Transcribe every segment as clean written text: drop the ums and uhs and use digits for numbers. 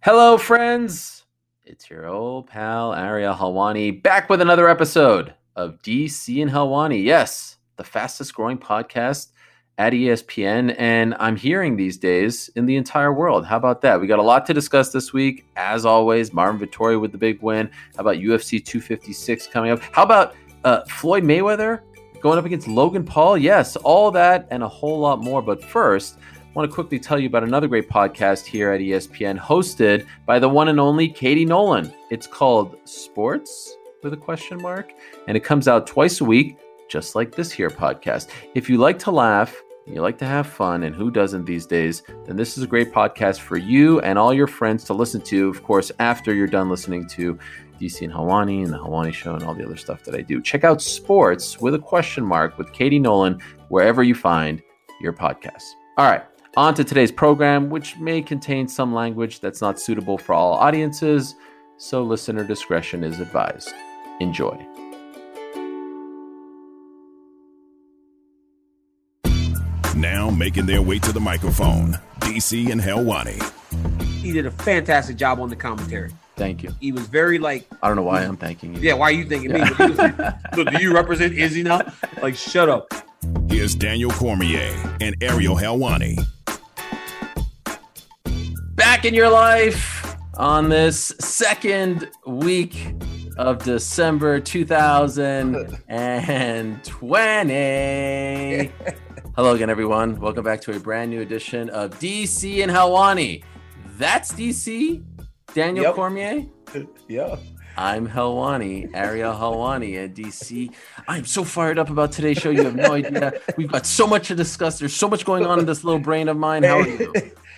Hello, friends. It's your old pal Ariel Helwani back with another episode of DC and Helwani. Yes, the fastest growing podcast at ESPN, and I'm hearing these days in the entire world. How about that? We got a lot to discuss this week. As always, Marvin Vettori with the big win. How about UFC 256 coming up? How about Floyd Mayweather going up against Logan Paul? Yes, all that and a whole lot more. But first, I want to quickly tell you about another great podcast here at ESPN hosted by the one and only Katie Nolan. It's called Sports with a question mark, and it comes out twice a week, just like this here podcast. If you like to laugh, you like to have fun, and who doesn't these days, then this is a great podcast for you and all your friends to listen to, of course, after you're done listening to DC and Helwani and the Helwani Show and all the other stuff that I do. Check out Sports with a question mark with Katie Nolan wherever you find your podcasts. All right. On to today's program, which may contain some language that's not suitable for all audiences, so listener discretion is advised. Enjoy. Now making their way to the microphone, DC and Helwani. He did a fantastic job on the commentary. Thank you. He was very I don't know why I'm thanking you. Yeah, why are you thanking me? So do you represent Izzy now? Like, shut up. Here's Daniel Cormier and Ariel Helwani. Back in your life on this second week of December 2020. Hello again, everyone. Welcome back to a brand new edition of DC and Helwani. That's DC, Daniel Cormier. Yeah. I'm Helwani, Ariel Helwani, and DC. I'm so fired up about today's show. You have no idea. We've got so much to discuss. There's so much going on in this little brain of mine. How are you?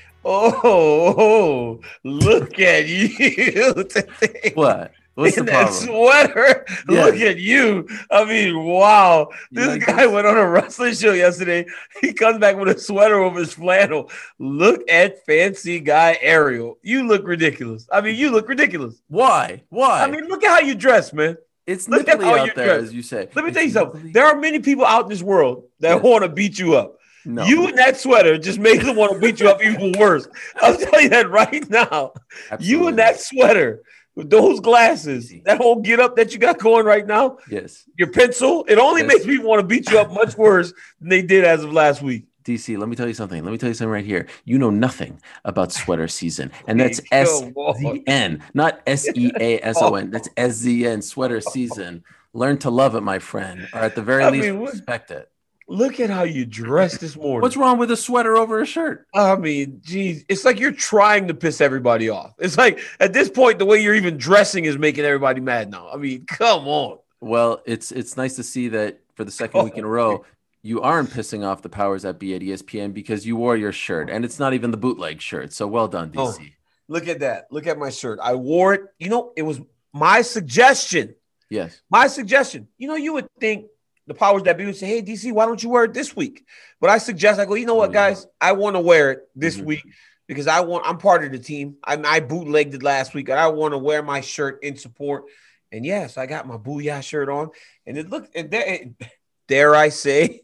Oh, look at you today. What? What's in the problem? that sweater. Yeah. Look at you. I mean, wow. This guy went on a wrestling show yesterday. He comes back with a sweater over his flannel. Look at fancy guy Ariel. You look ridiculous. I mean, you look ridiculous. Why? I mean, look at how you dress, man. It's look nipply at how out you there, dress. as you say. Let me tell you something. There are many people out in this world that want to beat you up. No. You in that sweater just makes them want to beat you up even worse. I'll tell you that right now. Absolutely. You in that sweater with those glasses, that whole get up that you got going right now, Yes. your pencil, it only makes people want to beat you up much worse than they did as of last week. DC, let me tell you something. Right here. You know nothing about sweater season. And that's SZN, not SEASON. That's SZN, sweater season. Learn to love it, my friend. Or at the very least, respect it. Look at how you dressed this morning. What's wrong with a sweater over a shirt? I mean, geez, it's like you're trying to piss everybody off. It's like at this point, the way you're even dressing is making everybody mad now. I mean, come on. Well, it's nice to see that for the second week in a row, you aren't pissing off the powers that be at ESPN because you wore your shirt, and it's not even the bootleg shirt. So well done, DC. Oh, look at that. Look at my shirt. I wore it. You know, it was my suggestion. Yes. My suggestion. You know, you would think the powers that be would say, hey, DC, why don't you wear it this week? But I suggest, I go, you know what, guys? I want to wear it this week because I'm part of the team. I bootlegged it last week, and I want to wear my shirt in support. And yes, I got my Booyah shirt on, and it looked, dare I say,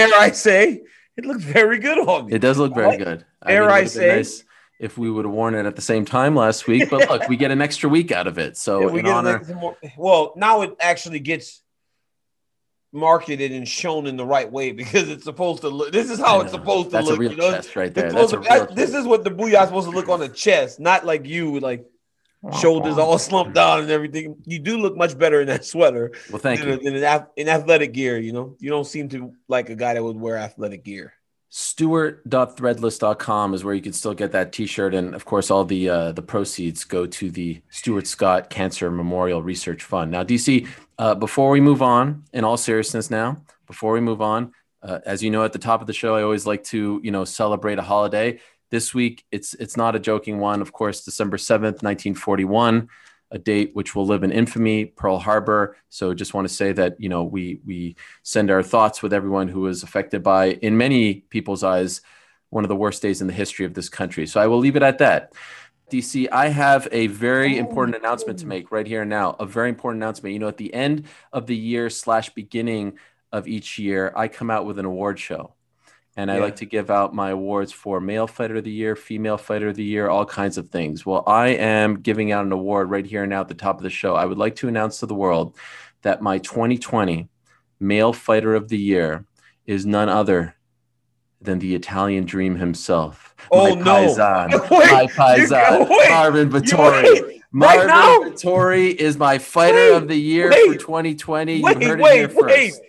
it looked very good on me. It does look very good. Dare I say, nice if we would have worn it at the same time last week, but look, we get an extra week out of it. So in honor. Well, now it actually gets marketed and shown in the right way because it's supposed to look. This is how it's supposed to look. That's a real chest right there. This is what the Booyah is supposed to look on the chest, not like you with like shoulders all slumped down and everything. You do look much better in that sweater. Well, thank you. In athletic gear, you know, you don't seem to like a guy that would wear athletic gear. Stewart.threadless.com is where you can still get that t-shirt. And of course, all the proceeds go to the Stuart Scott Cancer Memorial Research Fund. Now, DC, before we move on, in all seriousness now, as you know, at the top of the show, I always like to, celebrate a holiday. This week, it's not a joking one. Of course, December 7th, 1941, a date which will live in infamy, Pearl Harbor. So just want to say that, we send our thoughts with everyone who was affected by, in many people's eyes, one of the worst days in the history of this country. So I will leave it at that. DC, I have a very important announcement to make right here and now, a very important announcement. At the end of the year / beginning of each year, I come out with an award show. And I like to give out my awards for male fighter of the year, female fighter of the year, all kinds of things. Well, I am giving out an award right here and now at the top of the show. I would like to announce to the world that my 2020 male fighter of the year is none other than the Italian Dream himself. Oh, my no. Paisan, my Paisan, Marvin Vettori. Marvin Vettori is my fighter of the year for 2020. You heard it here first.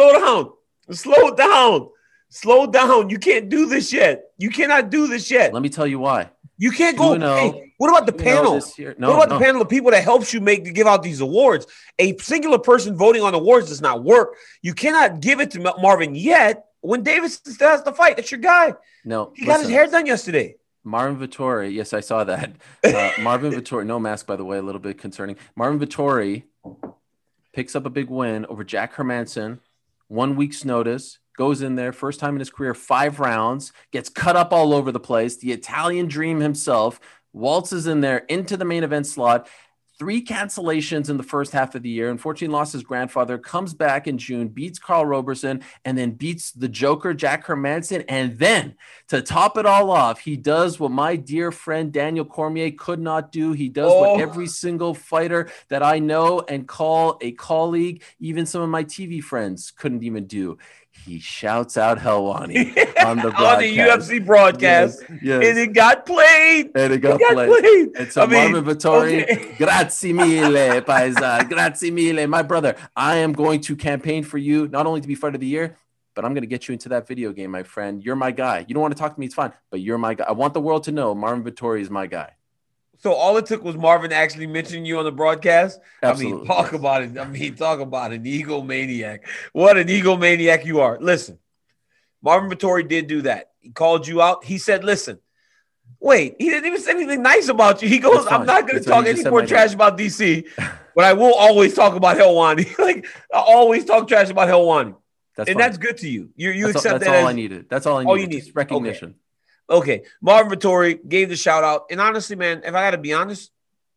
Slow down. You can't do this yet. You cannot do this yet. Let me tell you why. You can't go. Hey, what about the panel? What about the panel of people that helps you give out these awards? A singular person voting on awards does not work. You cannot give it to Marvin yet when Davis still has to fight. That's your guy. No, he got his hair done yesterday. Marvin Vettori. Yes, I saw that. Marvin Vettori. No mask, by the way. A little bit concerning. Marvin Vettori picks up a big win over Jack Hermansson. 1 week's notice. Goes in there, first time in his career, 5 rounds, gets cut up all over the place. The Italian Dream himself waltzes in there into the main event slot. 3 cancellations in the first half of the year. Unfortunately, lost his grandfather, comes back in June, beats Carl Roberson, and then beats the Joker, Jack Hermansson. And then, to top it all off, he does what my dear friend Daniel Cormier could not do. He does what every single fighter that I know and call a colleague, even some of my TV friends, couldn't even do. He shouts out Helwani on the UFC broadcast. Yes. And it got played. And so Marvin Vettori, grazie mille, Paisan. Grazie mille. My brother, I am going to campaign for you, not only to be fighter of the year, but I'm going to get you into that video game, my friend. You're my guy. You don't want to talk to me, it's fine, but you're my guy. I want the world to know Marvin Vettori is my guy. So all it took was Marvin actually mentioning you on the broadcast. Absolutely. Talk about it. Talk about an egomaniac. What an egomaniac you are. Listen, Marvin Vettori did do that. He called you out. He said, listen, wait, he didn't even say anything nice about you. He goes, I'm not going to talk any more trash about DC, but I will always talk about Helwani. I always talk trash about Helwani. That's good to you. You accept that. That's all I needed. That's all I needed. All you need. Just recognition. Okay, Marvin Vettori gave the shout out. And honestly, man, if I got to be honest,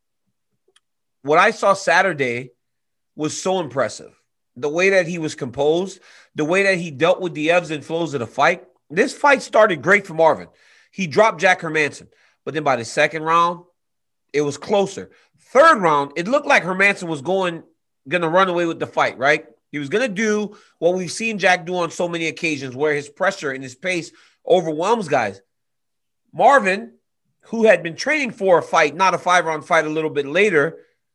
what I saw Saturday was so impressive. The way that he was composed, the way that he dealt with the ebbs and flows of the fight. This fight started great for Marvin. He dropped Jack Hermansson. But then by the second round, it was closer. Third round, it looked like Hermansson was going to run away with the fight, right? He was going to do what we've seen Jack do on so many occasions, where his pressure and his pace overwhelms guys. Marvin, who had been training for a fight, not a 5-round fight a little bit later,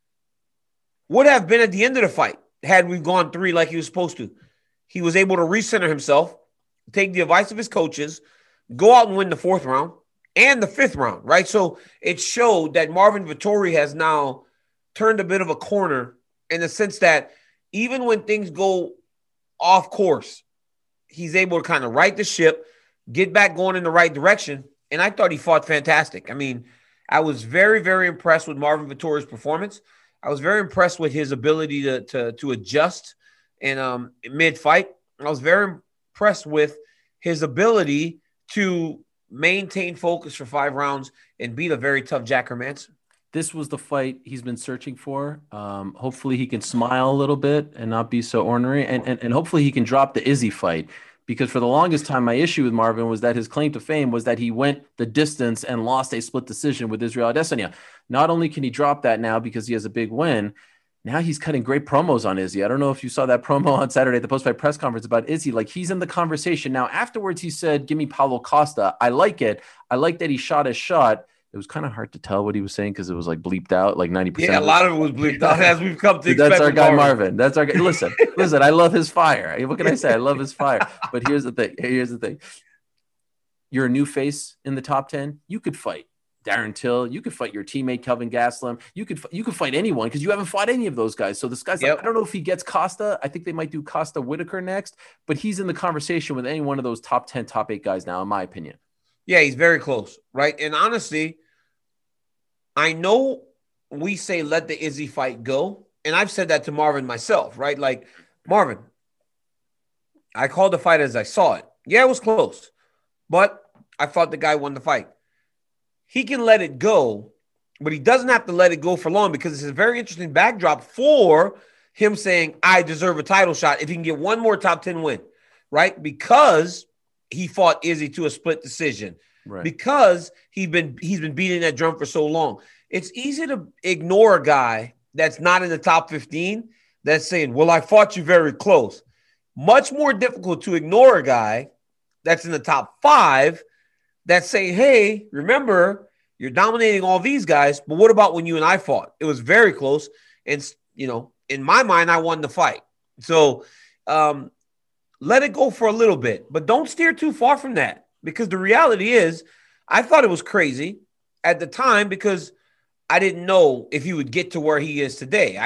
would have been at the end of the fight had we gone 3 like he was supposed to. He was able to recenter himself, take the advice of his coaches, go out and win the 4th round and the 5th round, right? So it showed that Marvin Vettori has now turned a bit of a corner in the sense that even when things go off course, he's able to kind of right the ship, get back going in the right direction. And I thought he fought fantastic. I was very, very impressed with Marvin Vettori's performance. I was very impressed with his ability to adjust in mid-fight. I was very impressed with his ability to maintain focus for 5 rounds and beat a very tough Jack Hermansson. This was the fight he's been searching for. Hopefully he can smile a little bit and not be so ornery. And hopefully he can drop the Izzy fight. Because for the longest time, my issue with Marvin was that his claim to fame was that he went the distance and lost a split decision with Israel Adesanya. Not only can he drop that now because he has a big win, now he's cutting great promos on Izzy. I don't know if you saw that promo on Saturday at the post-fight press conference about Izzy. He's in the conversation. Now, afterwards, he said, give me Paulo Costa. I like it. I like that he shot his shot. It was kind of hard to tell what he was saying because it was bleeped out, 90%. Yeah, a lot of it was bleeped out as we've come to expect. That's our guy Marvin. That's our guy. Listen, I love his fire. What can I say? I love his fire. But here's the thing. You're a new face in the top 10. You could fight Darren Till. You could fight your teammate Kelvin Gastelum. You could fight anyone because you haven't fought any of those guys. So this guy's I don't know if he gets Costa. I think they might do Costa Whitaker next, but he's in the conversation with any one of those top 10, top 8 guys now, in my opinion. Yeah, he's very close, right? And honestly, I know we say let the Izzy fight go, and I've said that to Marvin myself, right? Marvin, I called the fight as I saw it. Yeah, it was close, but I thought the guy won the fight. He can let it go, but he doesn't have to let it go for long because it's a very interesting backdrop for him saying, I deserve a title shot if he can get one more top 10 win, right? Because he fought Izzy to a split decision. Right. Because he's been beating that drum for so long. It's easy to ignore a guy that's not in the top 15 that's saying, well, I fought you very close. Much more difficult to ignore a guy that's in the top 5 that's saying, hey, remember, you're dominating all these guys, but what about when you and I fought? It was very close. And, in my mind, I won the fight. So let it go for a little bit, but don't steer too far from that, because the reality is I thought it was crazy at the time because I didn't know if he would get to where he is today.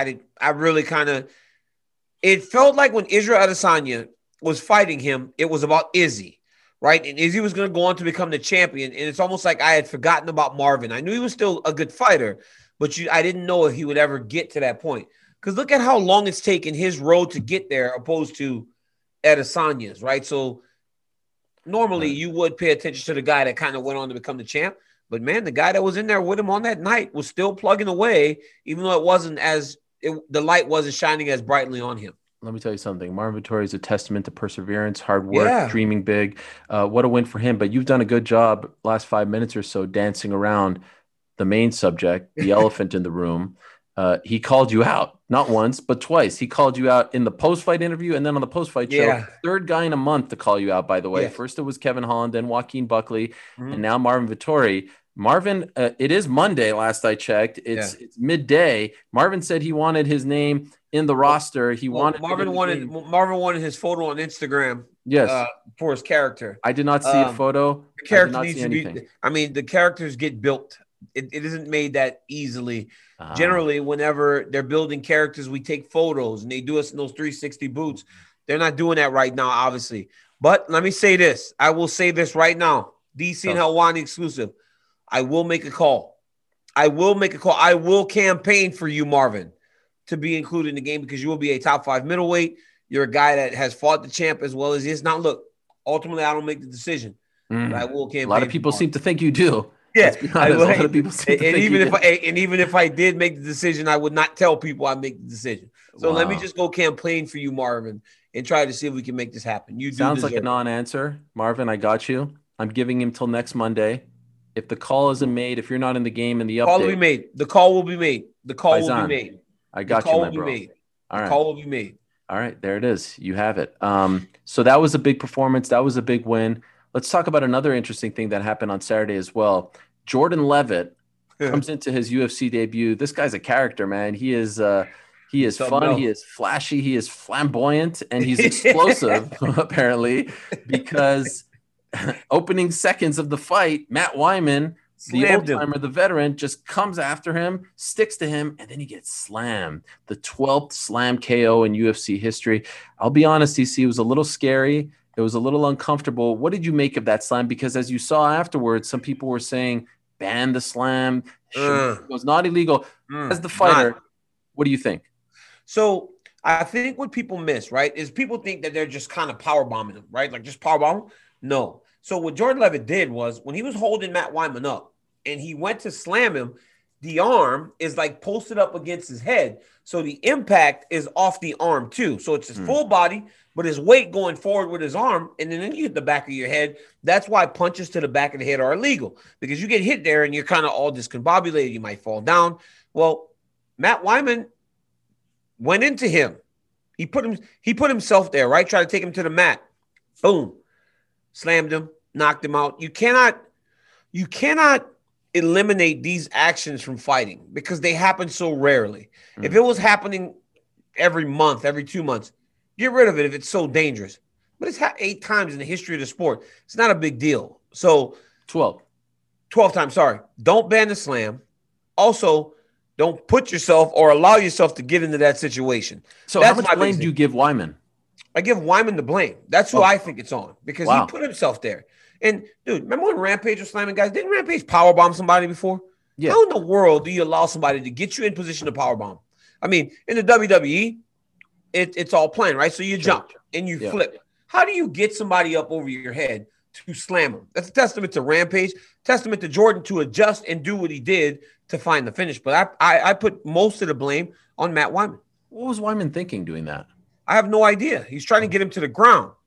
It felt like when Israel Adesanya was fighting him, it was about Izzy, right? And Izzy was going to go on to become the champion. And it's almost like I had forgotten about Marvin. I knew he was still a good fighter, but I didn't know if he would ever get to that point. Because look at how long it's taken his road to get there opposed to Adesanya's, right? So normally you would pay attention to the guy that kind of went on to become the champ. But, man, the guy that was in there with him on that night was still plugging away, even though the light wasn't shining as brightly on him. Let me tell you something. Marvin Vettori is a testament to perseverance, hard work, dreaming big. What a win for him. But you've done a good job last 5 minutes or so dancing around the main subject, the elephant in the room. He called you out, not once, but twice. He called you out in the post-fight interview and then on the post-fight show. Third guy in a month to call you out, by the way. Yeah. First it was Kevin Holland, then Joaquin Buckley, and now Marvin Vettori. Marvin, it is Monday, last I checked. It's midday. Marvin said he wanted his name in the roster. Marvin wanted his photo on Instagram. Yes, for his character. I did not see a photo. The character needs to be. I mean, the characters get built. It isn't made that easily. Generally, whenever they're building characters, we take photos and they do us in those 360 boots. They're not doing that right now, obviously. But let me say this. I will say this right now. DC and Helwani exclusive. I will make a call. I will campaign for you, Marvin, to be included in the game because you will be a top 5 middleweight. You're a guy that has fought the champ as well as he is. Now, look, ultimately, I don't make the decision. But I will campaign. A lot of people seem to think you do. Yeah, a lot of people seem to think even if I did make the decision, I would not tell people I make the decision. So let me just go campaign for you, Marvin, and try to see if we can make this happen. You sounds like a non-answer, Marvin. I got you. I'm giving him till next Monday. If the call isn't made, if you're not in the game in the update, call will be made. The call will be made. The call will be made. I got you, my bro. All right. The call will be made. All right, there it is. You have it. So that was a big performance. That was a big win. Let's talk about another interesting thing that happened on Saturday as well. Jordan Leavitt comes into his UFC debut. This guy's a character, man. He is fun. He is flashy. He is flamboyant, and he's explosive, apparently, because opening seconds of the fight, Matt Wyman, the old-timer, the veteran, just comes after him, sticks to him, and then he gets slammed. The 12th slam KO in UFC history. I'll be honest, DC, it was a little scary. It was a little uncomfortable. What did you make of that slam? Because as you saw afterwards, some people were saying, ban the slam. It was not illegal. As the fighter, what do you think? So I think what people miss, right, is people think that they're just kind of power bombing him, right? Like just power bomb him. No. So what Jordan Leavitt did was when he was holding Matt Wyman up and he went to slam him, the arm is like posted up against his head. So the impact is off the arm too. So it's his full body, but his weight going forward with his arm, and then you hit the back of your head. That's why punches to the back of the head are illegal, because you get hit there and you're kind of all discombobulated. You might fall down. Well, Matt Wyman went into him. He put himself there, right? Tried to take him to the mat. Boom. Slammed him, knocked him out. You cannot eliminate these actions from fighting because they happen so rarely. If it was happening every month, every 2 months, get rid of it if it's so dangerous. But it's 8 times in the history of the sport. It's not a big deal. So 12 times, sorry. Don't ban the slam. Also, don't put yourself or allow yourself to get into that situation. So how much blame do you give Wyman? I give Wyman the blame. That's who I think it's on, because he put himself there. And, dude, remember when Rampage was slamming guys? Didn't Rampage powerbomb somebody before? Yeah. How in the world do you allow somebody to get you in position to powerbomb? I mean, in the WWE, it's all planned, right? So you jump and you flip. How do you get somebody up over your head to slam them? That's a testament to Rampage, testament to Jordan to adjust and do what he did to find the finish. But I put most of the blame on Matt Wyman. What was Wyman thinking doing that? I have no idea. He's trying to get him to the ground.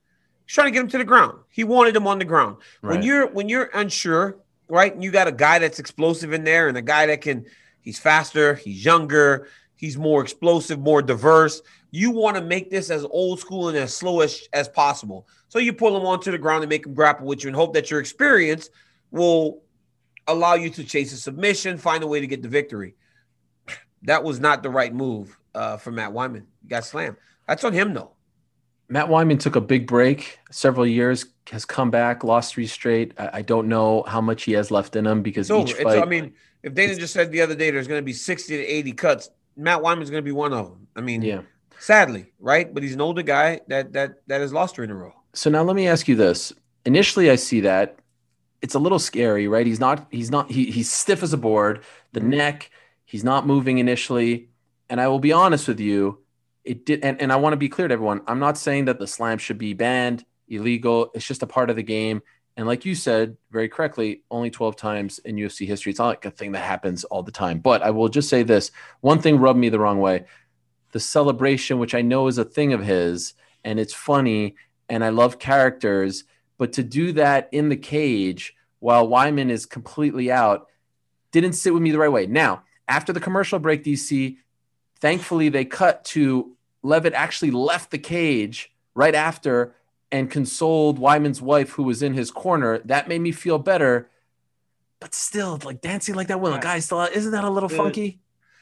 He's trying to get him to the ground. He wanted him on the ground. Right. When you're unsure, right, and you got a guy that's explosive in there and a guy that he's faster, he's younger, he's more explosive, more diverse. You want to make this as old school and as slow as possible. So you pull him onto the ground and make him grapple with you and hope that your experience will allow you to chase a submission, find a way to get the victory. That was not the right move for Matt Wiman. He got slammed. That's on him, though. Matt Wiman took a big break, several years, has come back, lost 3 straight. I don't know how much he has left in him because each fight. I mean, if Dana just said the other day there's going to be 60 to 80 cuts, Matt Wiman's going to be one of them. I mean, yeah. Sadly, right? But he's an older guy that has lost 3 in a row. So now let me ask you this. Initially, I see that it's a little scary, right? He's stiff as a board, the neck, he's not moving initially. And I will be honest with you, it did. And I want to be clear to everyone. I'm not saying that the slam should be banned, illegal. It's just a part of the game. And like you said very correctly, only 12 times in UFC history. It's not like a thing that happens all the time. But I will just say this. One thing rubbed me the wrong way. The celebration, which I know is a thing of his, and it's funny, and I love characters, but to do that in the cage while Wiman is completely out didn't sit with me the right way. Now, after the commercial break, DC, thankfully they cut to Levitt actually left the cage right after and consoled Wyman's wife who was in his corner. That made me feel better, but still, like dancing like that when a guy still out, isn't that a little funky?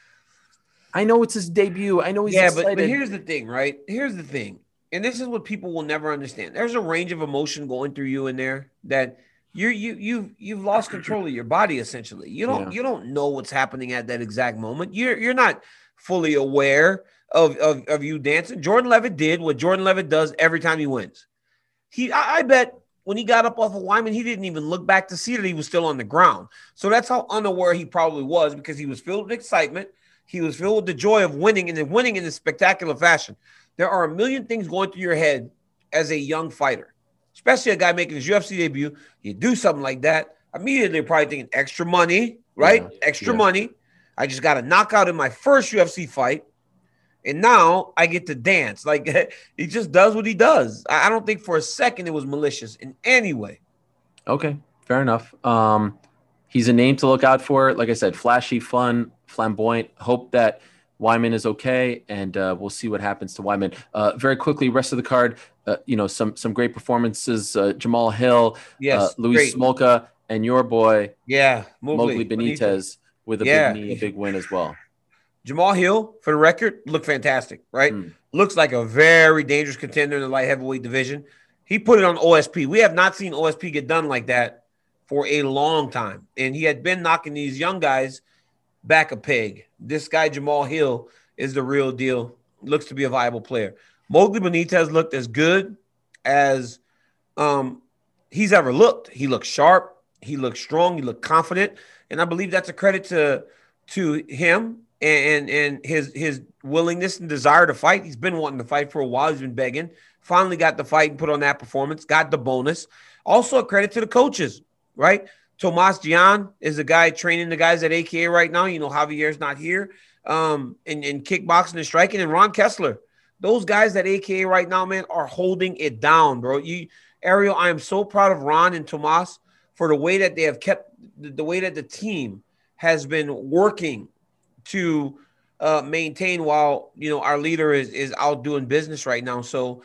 I know it's his debut. I know he's excited. But here's the thing, right? Here's the thing. And this is what people will never understand. There's a range of emotion going through you in there that you've lost control of your body essentially. You don't know what's happening at that exact moment. You're not fully aware of you dancing. Jordan Levitt did what Jordan Levitt does every time he wins. I bet when he got up off of Wiman, he didn't even look back to see that he was still on the ground. So that's how unaware he probably was, because he was filled with excitement. He was filled with the joy of winning, and then winning in a spectacular fashion. There are a million things going through your head as a young fighter, especially a guy making his UFC debut. You do something like that, immediately you're probably thinking extra money, right? Extra money. I just got a knockout in my first UFC fight, and now I get to dance. Like, he just does what he does. I don't think for a second it was malicious in any way. Okay, fair enough. He's a name to look out for. Like I said, flashy, fun, flamboyant. Hope that Wiman is okay, and we'll see what happens to Wiman. Very quickly, rest of the card, some great performances. Jamal Hill, Luis Smolka, and your boy, Mowgli Benitez with a big knee, a big win as well. Jamal Hill, for the record, looked fantastic, right? Looks like a very dangerous contender in the light heavyweight division. He put it on OSP. We have not seen OSP get done like that for a long time. And he had been knocking these young guys back a peg. This guy, Jamal Hill, is the real deal. Looks to be a viable player. Mowgli Benitez looked as good as he's ever looked. He looked sharp. He looked strong. He looked confident. And I believe that's a credit to him and his willingness and desire to fight. He's been wanting to fight for a while. He's been begging. Finally got the fight and put on that performance. Got the bonus. Also a credit to the coaches, right? Tomas Gian is the guy training the guys at AKA right now. You know, Javier's not here. In kickboxing and striking. And Ron Kessler. Those guys at AKA right now, man, are holding it down, bro. Ariel, I am so proud of Ron and Tomas for the way that they have kept, the way that the team has been working to maintain while, our leader is out doing business right now. So,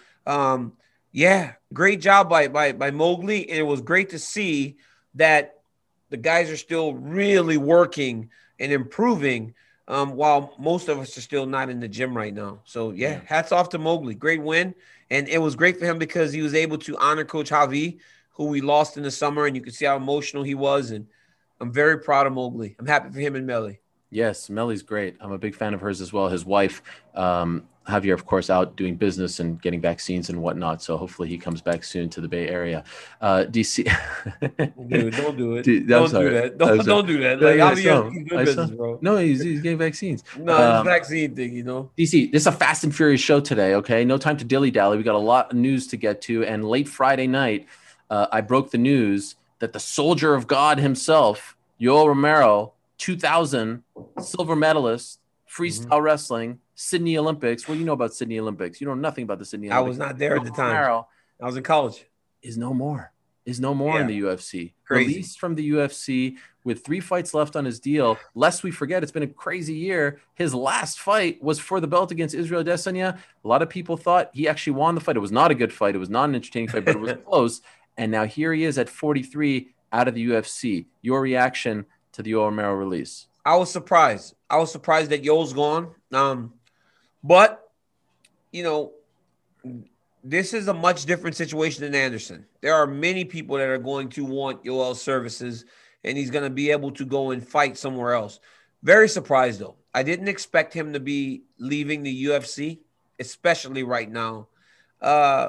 great job by Mowgli. And it was great to see that the guys are still really working and improving while most of us are still not in the gym right now. So, hats off to Mowgli. Great win. And it was great for him because he was able to honor Coach Javi, who we lost in the summer, and you could see how emotional he was. And I'm very proud of Mowgli. I'm happy for him and Melly. Yes, Melly's great. I'm a big fan of hers as well. His wife, Javier, of course, out doing business and getting vaccines and whatnot. So hopefully he comes back soon to the Bay Area. DC. Dude, don't do it. Dude, don't do that. Don't do that. Like, Javier's good business, bro. No, he's getting vaccines. No, it's a vaccine thing, DC, this is a fast and furious show today, okay? No time to dilly-dally. We got a lot of news to get to. And late Friday night, I broke the news that the soldier of God himself, Yoel Romero, 2000 silver medalist, freestyle wrestling, Sydney Olympics. What do you know about Sydney Olympics? You know nothing about the Sydney Olympics. I was not there at the time. Romero I was in college. Is no more. Is no more in the UFC. Crazy. Released from the UFC with 3 fights left on his deal. Lest we forget, it's been a crazy year. His last fight was for the belt against Israel Adesanya. A lot of people thought he actually won the fight. It was not a good fight. It was not an entertaining fight, but it was close. And now here he is at 43 out of the UFC. Your reaction to the Yoel Romero release? I was surprised. I was surprised that Yoel's gone. But, you know, this is a much different situation than Anderson. There are many people that are going to want Yoel's services, and he's going to be able to go and fight somewhere else. Very surprised, though. I didn't expect him to be leaving the UFC, especially right now. I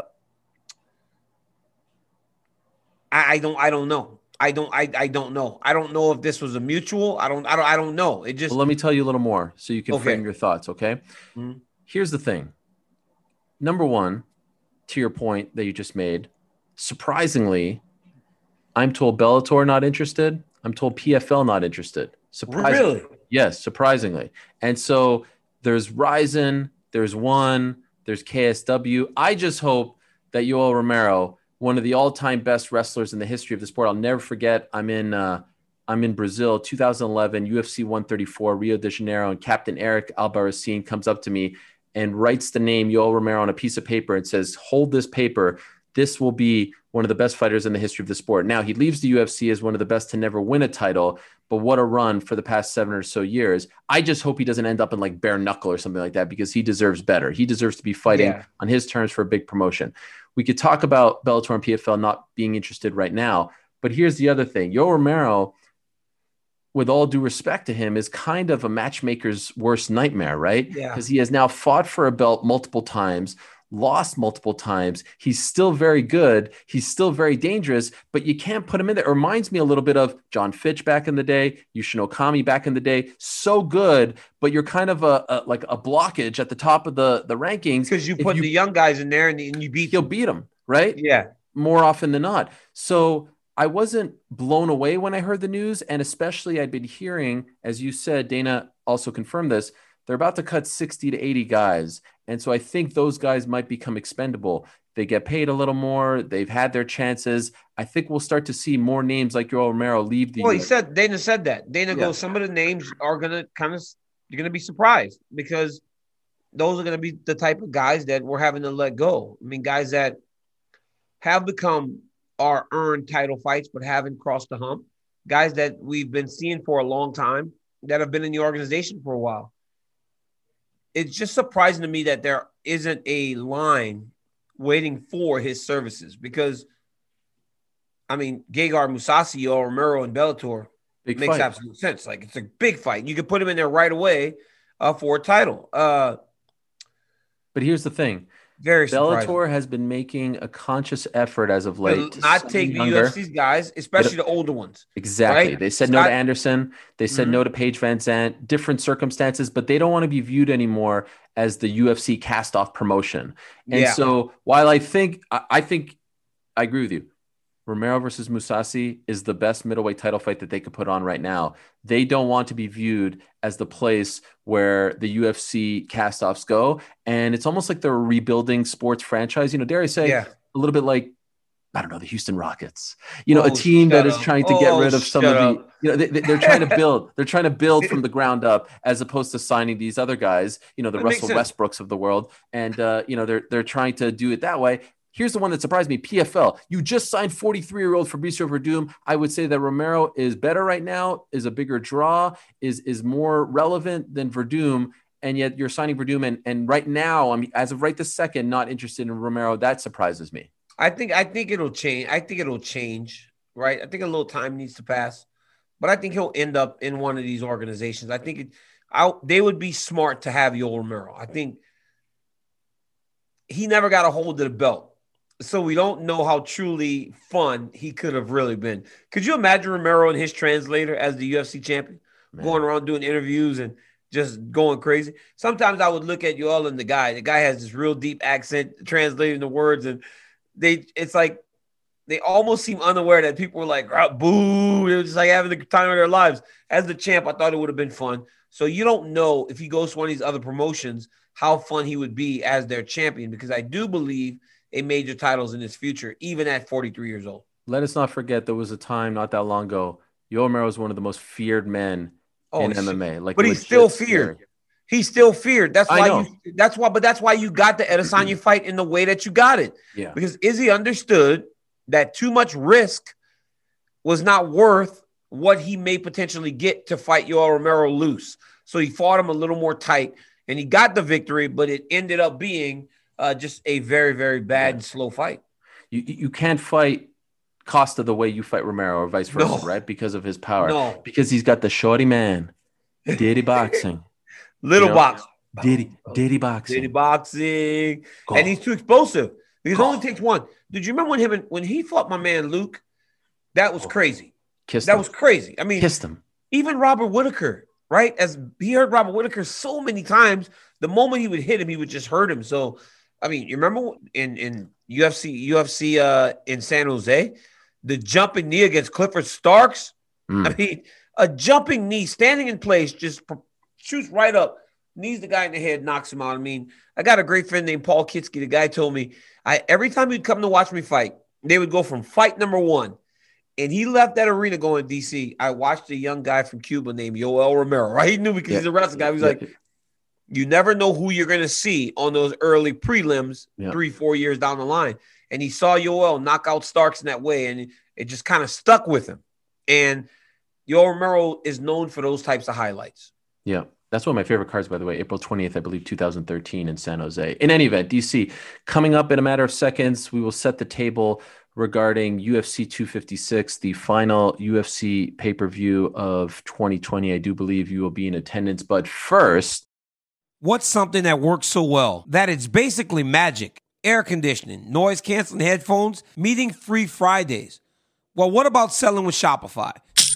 don't know. I don't know. I don't know if this was a mutual. I don't know. It just. Well, let me tell you a little more so you can frame your thoughts. Okay. Mm-hmm. Here's the thing. Number one, to your point that you just made, surprisingly, I'm told Bellator not interested. I'm told PFL not interested. Surprisingly. Really? Yes, surprisingly. And so there's Ryzen, there's ONE, there's KSW. I just hope that Yoel Romero, one of the all-time best wrestlers in the history of the sport, I'll never forget. I'm in Brazil, 2011, UFC 134, Rio de Janeiro, and Captain Eric Albarracin comes up to me and writes the name Yoel Romero on a piece of paper and says, hold this paper. This will be one of the best fighters in the history of the sport. Now, he leaves the UFC as one of the best to never win a title, but what a run for the past 7 or so years. I just hope he doesn't end up in like bare knuckle or something like that, because he deserves better. He deserves to be fighting on his terms for a big promotion. We could talk about Bellator and PFL not being interested right now, but here's the other thing. Yoel Romero, with all due respect to him, is kind of a matchmaker's worst nightmare, right? Yeah. Because he has now fought for a belt multiple times, lost multiple times. He's still very good. He's still very dangerous, but you can't put him in there. It reminds me a little bit of John Fitch back in the day, Yushin Okami back in the day. So good, but you're kind of like a blockage at the top of the rankings. Because you put the young guys in there and you beat He'll beat them, right? Yeah. More often than not. So I wasn't blown away when I heard the news, and especially I'd been hearing, as you said, Dana also confirmed this, they're about to cut 60 to 80 guys. And so I think those guys might become expendable. They get paid a little more. They've had their chances. I think we'll start to see more names like Yoel Romero leave the Dana said that. Dana goes, some of the names are going to you're going to be surprised, because those are going to be the type of guys that we're having to let go. I mean, guys that have become or earned title fights but haven't crossed the hump. Guys that we've been seeing for a long time that have been in the organization for a while. It's just surprising to me that there isn't a line waiting for his services, because, I mean, Gegard Mousasi, Yoel Romero, and Bellator makes absolute sense. Like, it's a big fight. You can put him in there right away for a title. But here's the thing. Very surprising. Bellator has been making a conscious effort as of late to not take the UFC's guys, especially the older ones. Exactly. Right? They said no to Anderson. They said no to Paige Van Zandt. Different circumstances, but they don't want to be viewed anymore as the UFC cast-off promotion. And so while I think I agree with you, Romero versus Mousasi is the best middleweight title fight that they could put on right now. They don't want to be viewed as the place where the UFC cast-offs go. And it's almost like they're a rebuilding sports franchise. You know, dare I say, a little bit like, I don't know, the Houston Rockets. You know, a team that is trying to get rid of some of the, you know, they're trying to build. They're trying to build from the ground up, as opposed to signing these other guys, you know, the Russell Westbrooks of the world. And, you know, they're trying to do it that way. Here's the one that surprised me, PFL. You just signed 43-year-old Fabricio Verdum. I would say that Romero is better right now, is a bigger draw, is more relevant than Verdum, and yet you're signing Verdum. And right now, I'm, as of right this second, not interested in Romero. That surprises me. I think it'll change. I think it'll change, right? I think a little time needs to pass, but I think he'll end up in one of these organizations. I think they would be smart to have Yoel Romero. I think he never got a hold of the belt, so we don't know how truly fun he could have really been. Could you imagine Romero and his translator as the UFC champion, going around doing interviews and just going crazy? Sometimes I would look at Yoel and the guy has this real deep accent translating the words, and it's like they almost seem unaware that people were like, oh, boo. It was just like having the time of their lives. As the champ, I thought it would have been fun. So you don't know if he goes to one of these other promotions how fun he would be as their champion, because I do believe a major titles in his future, even at 43 years old. Let us not forget there was a time not that long ago. Yoel Romero was one of the most feared men in MMA. But he's still feared. He's still feared. That's why that's why you got the Adesanya fight in the way that you got it. Yeah. Because Izzy understood that too much risk was not worth what he may potentially get to fight Yoel Romero loose. So he fought him a little more tight, and he got the victory, but it ended up being just a very, very bad and slow fight. You can't fight Costa the way you fight Romero or vice versa, right? Because of his power. No. Because he's got the shorty man. Diddy boxing. Little boxing. Diddy boxing. Diddy boxing. And he's too explosive. Because it only takes one. Did you remember when he fought my man Luke? That was crazy. That was crazy. I mean, kissed him. Even Robert Whittaker, right? As he heard Robert Whittaker so many times, the moment he would hit him, he would just hurt him. So, I mean, you remember in UFC in San Jose, the jumping knee against Clifford Starks? I mean, a jumping knee, standing in place, just shoots right up, knees the guy in the head, knocks him out. I mean, I got a great friend named Paul Kitsky. The guy told me, every time he'd come to watch me fight, they would go from fight number one. And he left that arena going, DC, I watched a young guy from Cuba named Yoel Romero, right? He knew because he's a wrestling guy. He was like, you never know who you're going to see on those early prelims 3-4 years down the line. And he saw Yoel knock out Starks in that way, and it just kind of stuck with him. And Yoel Romero is known for those types of highlights. Yeah. That's one of my favorite cards, by the way, April 20th, I believe, 2013 in San Jose. In any event, DC, coming up in a matter of seconds, we will set the table regarding UFC 256, the final UFC pay-per-view of 2020. I do believe you will be in attendance. But first, what's something that works so well that it's basically magic? Air conditioning, noise-canceling headphones, meeting-free Fridays. Well, what about selling with Shopify?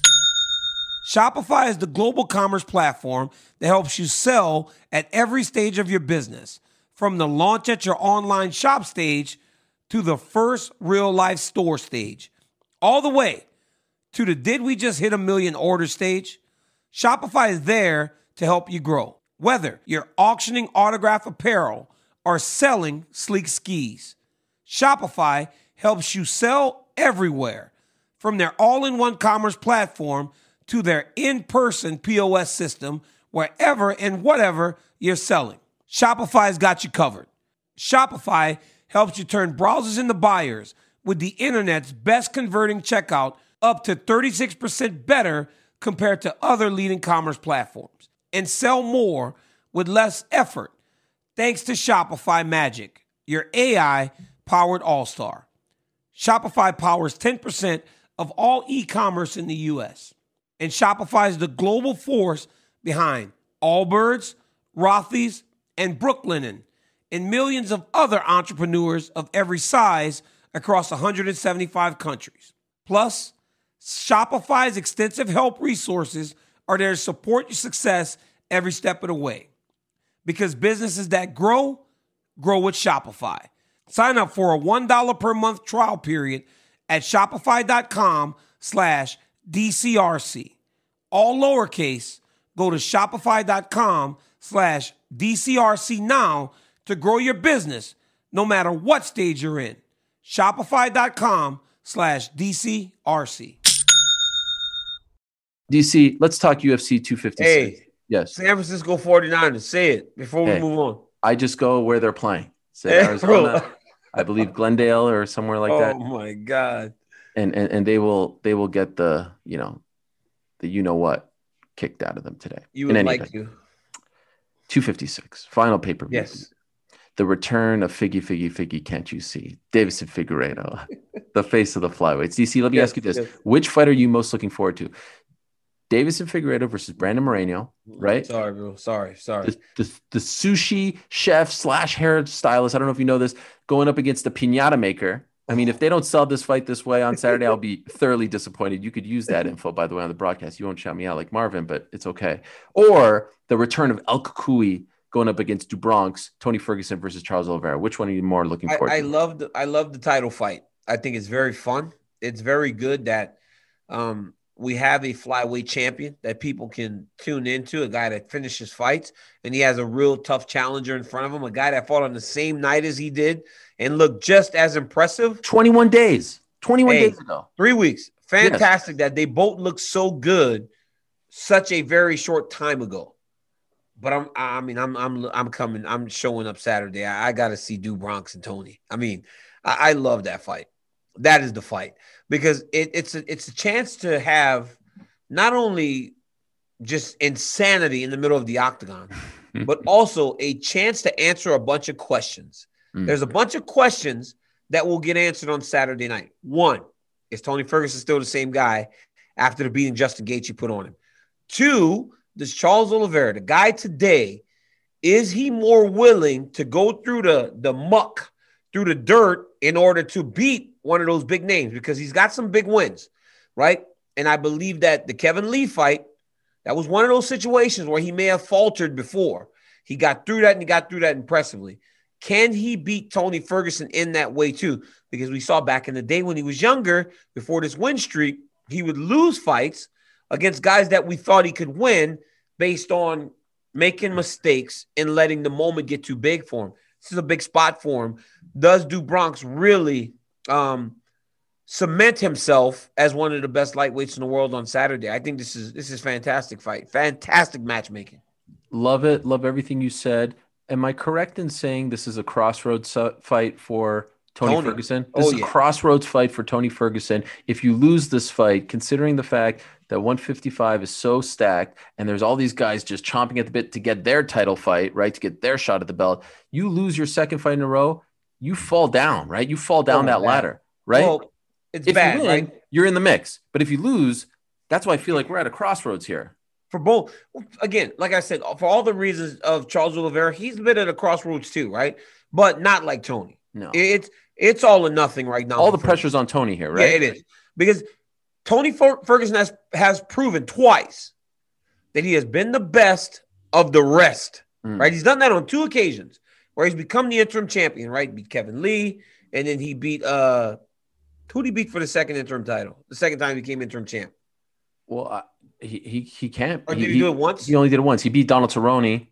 Shopify is the global commerce platform that helps you sell at every stage of your business. From the launch at your online shop stage to the first real-life store stage, all the way to the did we just hit 1 million order stage. Shopify is there to help you grow. Whether you're auctioning autograph apparel or selling sleek skis, Shopify helps you sell everywhere. From their all-in-one commerce platform to their in-person POS system, wherever and whatever you're selling, Shopify's got you covered. Shopify helps you turn browsers into buyers with the internet's best converting checkout, up to 36% better compared to other leading commerce platforms, and sell more with less effort thanks to Shopify Magic, your AI-powered all-star. Shopify powers 10% of all e-commerce in the U.S., and Shopify is the global force behind Allbirds, Rothy's, and Brooklinen, and millions of other entrepreneurs of every size across 175 countries. Plus, Shopify's extensive help resources are there to support your success every step of the way. Because businesses that grow with Shopify. Sign up for a $1 per month trial period at shopify.com/DCRC. All lowercase. Go to shopify.com/DCRC now to grow your business no matter what stage you're in. Shopify.com/DCRC. DC, let's talk UFC 256. Hey, yes. San Francisco 49ers. Say it before we move on. I just go where they're playing. Say Arizona, I believe Glendale or somewhere like that. Oh my God. And they will get the you know what kicked out of them today. You would like to. 256, final pay-per-view. Yes. The return of Figgy, can't you see? Davison Figueiredo, the face of the flyweights. DC, let me ask you this. Which fight are you most looking forward to? Davison Figueiredo versus Brandon Moreno, right? Sorry, bro. Sorry. The sushi chef / hairstylist, I don't know if you know this, going up against the piñata maker. I mean, if they don't sell this fight this way on Saturday, I'll be thoroughly disappointed. You could use that info, by the way, on the broadcast. You won't shout me out like Marvin, but it's okay. Or the return of El Cucuy going up against DuBronx, Tony Ferguson versus Charles Oliveira. Which one are you more looking forward to? I love the title fight. I think it's very fun. It's very good that we have a flyweight champion that people can tune into, a guy that finishes fights, and he has a real tough challenger in front of him, a guy that fought on the same night as he did and looked just as impressive. 21 days. 21 days ago. 3 weeks. Fantastic that they both look so good such a very short time ago. But I'm coming. I'm showing up Saturday. I got to see Do Bronx and Tony. I mean, I love that fight. That is the fight because it's a chance to have not only just insanity in the middle of the octagon, but also a chance to answer a bunch of questions. There's a bunch of questions that will get answered on Saturday night. One, is Tony Ferguson still the same guy after the beating Justin Gaethje put on him? Two, does Charles Oliveira, the guy today, is he more willing to go through the muck, through the dirt in order to beat one of those big names? Because he's got some big wins, right? And I believe that the Kevin Lee fight, that was one of those situations where he may have faltered before. He got through that, and he got through that impressively. Can he beat Tony Ferguson in that way too? Because we saw back in the day when he was younger, before this win streak, he would lose fights against guys that we thought he could win based on making mistakes and letting the moment get too big for him. This is a big spot for him. Does Do Bronx really cement himself as one of the best lightweights in the world on Saturday? I think this is fantastic fight. Fantastic matchmaking. Love it. Love everything you said. Am I correct in saying this is a crossroads fight for Tony Ferguson? This is a crossroads fight for Tony Ferguson. If you lose this fight, considering the fact that 155 is so stacked and there's all these guys just chomping at the bit to get their title fight, right, to get their shot at the belt, you lose your second fight in a row, you fall down, right? You fall down that ladder, right? Well, it's if bad, you win, right? You're in the mix. But if you lose, that's why I feel like we're at a crossroads here. For both, again, like I said, for all the reasons of Charles Oliveira, he's been at a crossroads too, right? But not like Tony. No. It's all or nothing right now. All the pressure's on Tony here, right? Yeah, it is. Because Tony Ferguson has proven twice that he has been the best of the rest, right? He's done that on 2 occasions where he's become the interim champion, right? He beat Kevin Lee, and then he beat who did he beat for the second interim title? The second time he became interim champ. Well, he can't. Or did he do it once? He only did it once. He beat Donald Cerrone.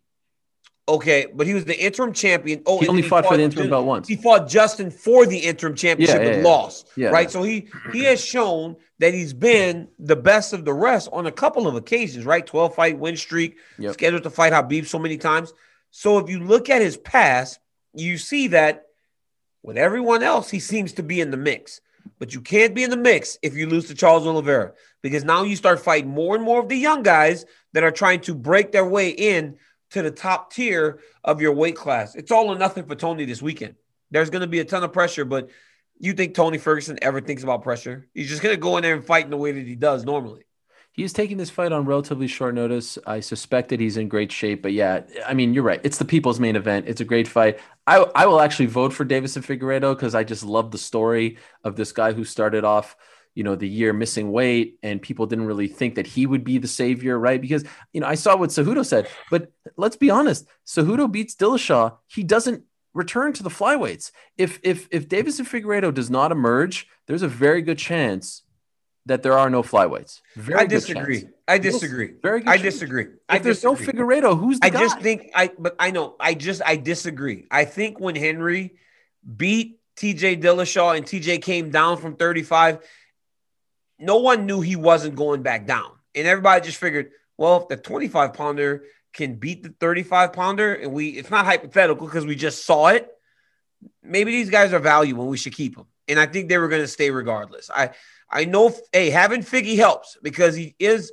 Okay, but he was the interim champion. Oh, he only fought for the interim belt once. He fought Justin for the interim championship and lost. Yeah, right. So he has shown that he's been the best of the rest on a couple of occasions, right? 12-fight win streak, scheduled to fight Khabib so many times. So if you look at his past, you see that with everyone else, he seems to be in the mix. But you can't be in the mix if you lose to Charles Oliveira, because now you start fighting more and more of the young guys that are trying to break their way in to the top tier of your weight class. It's all or nothing for Tony this weekend. There's going to be a ton of pressure, but you think Tony Ferguson ever thinks about pressure? He's just going to go in there and fight in the way that he does normally. He's taking this fight on relatively short notice. I suspect that he's in great shape, but yeah, I mean, you're right. It's the people's main event. It's a great fight. I will actually vote for Deiveson Figueiredo because I just love the story of this guy who started off, the year missing weight, and people didn't really think that he would be the savior, right? Because, I saw what Cejudo said, but let's be honest. Cejudo beats Dillashaw. He doesn't return to the flyweights. If Deiveson Figueiredo does not emerge, there's a very good chance that there are no flyweights. I disagree. I disagree. Very good. I disagree. If there's no Figueiredo, who's the guy? I disagree. I think when Henry beat TJ Dillashaw and TJ came down from 35, no one knew he wasn't going back down. And everybody just figured, well, if the 25-pounder can beat the 35-pounder, and it's not hypothetical because we just saw it, maybe these guys are valuable and we should keep them. And I think they were going to stay regardless. I know, having Figgy helps because he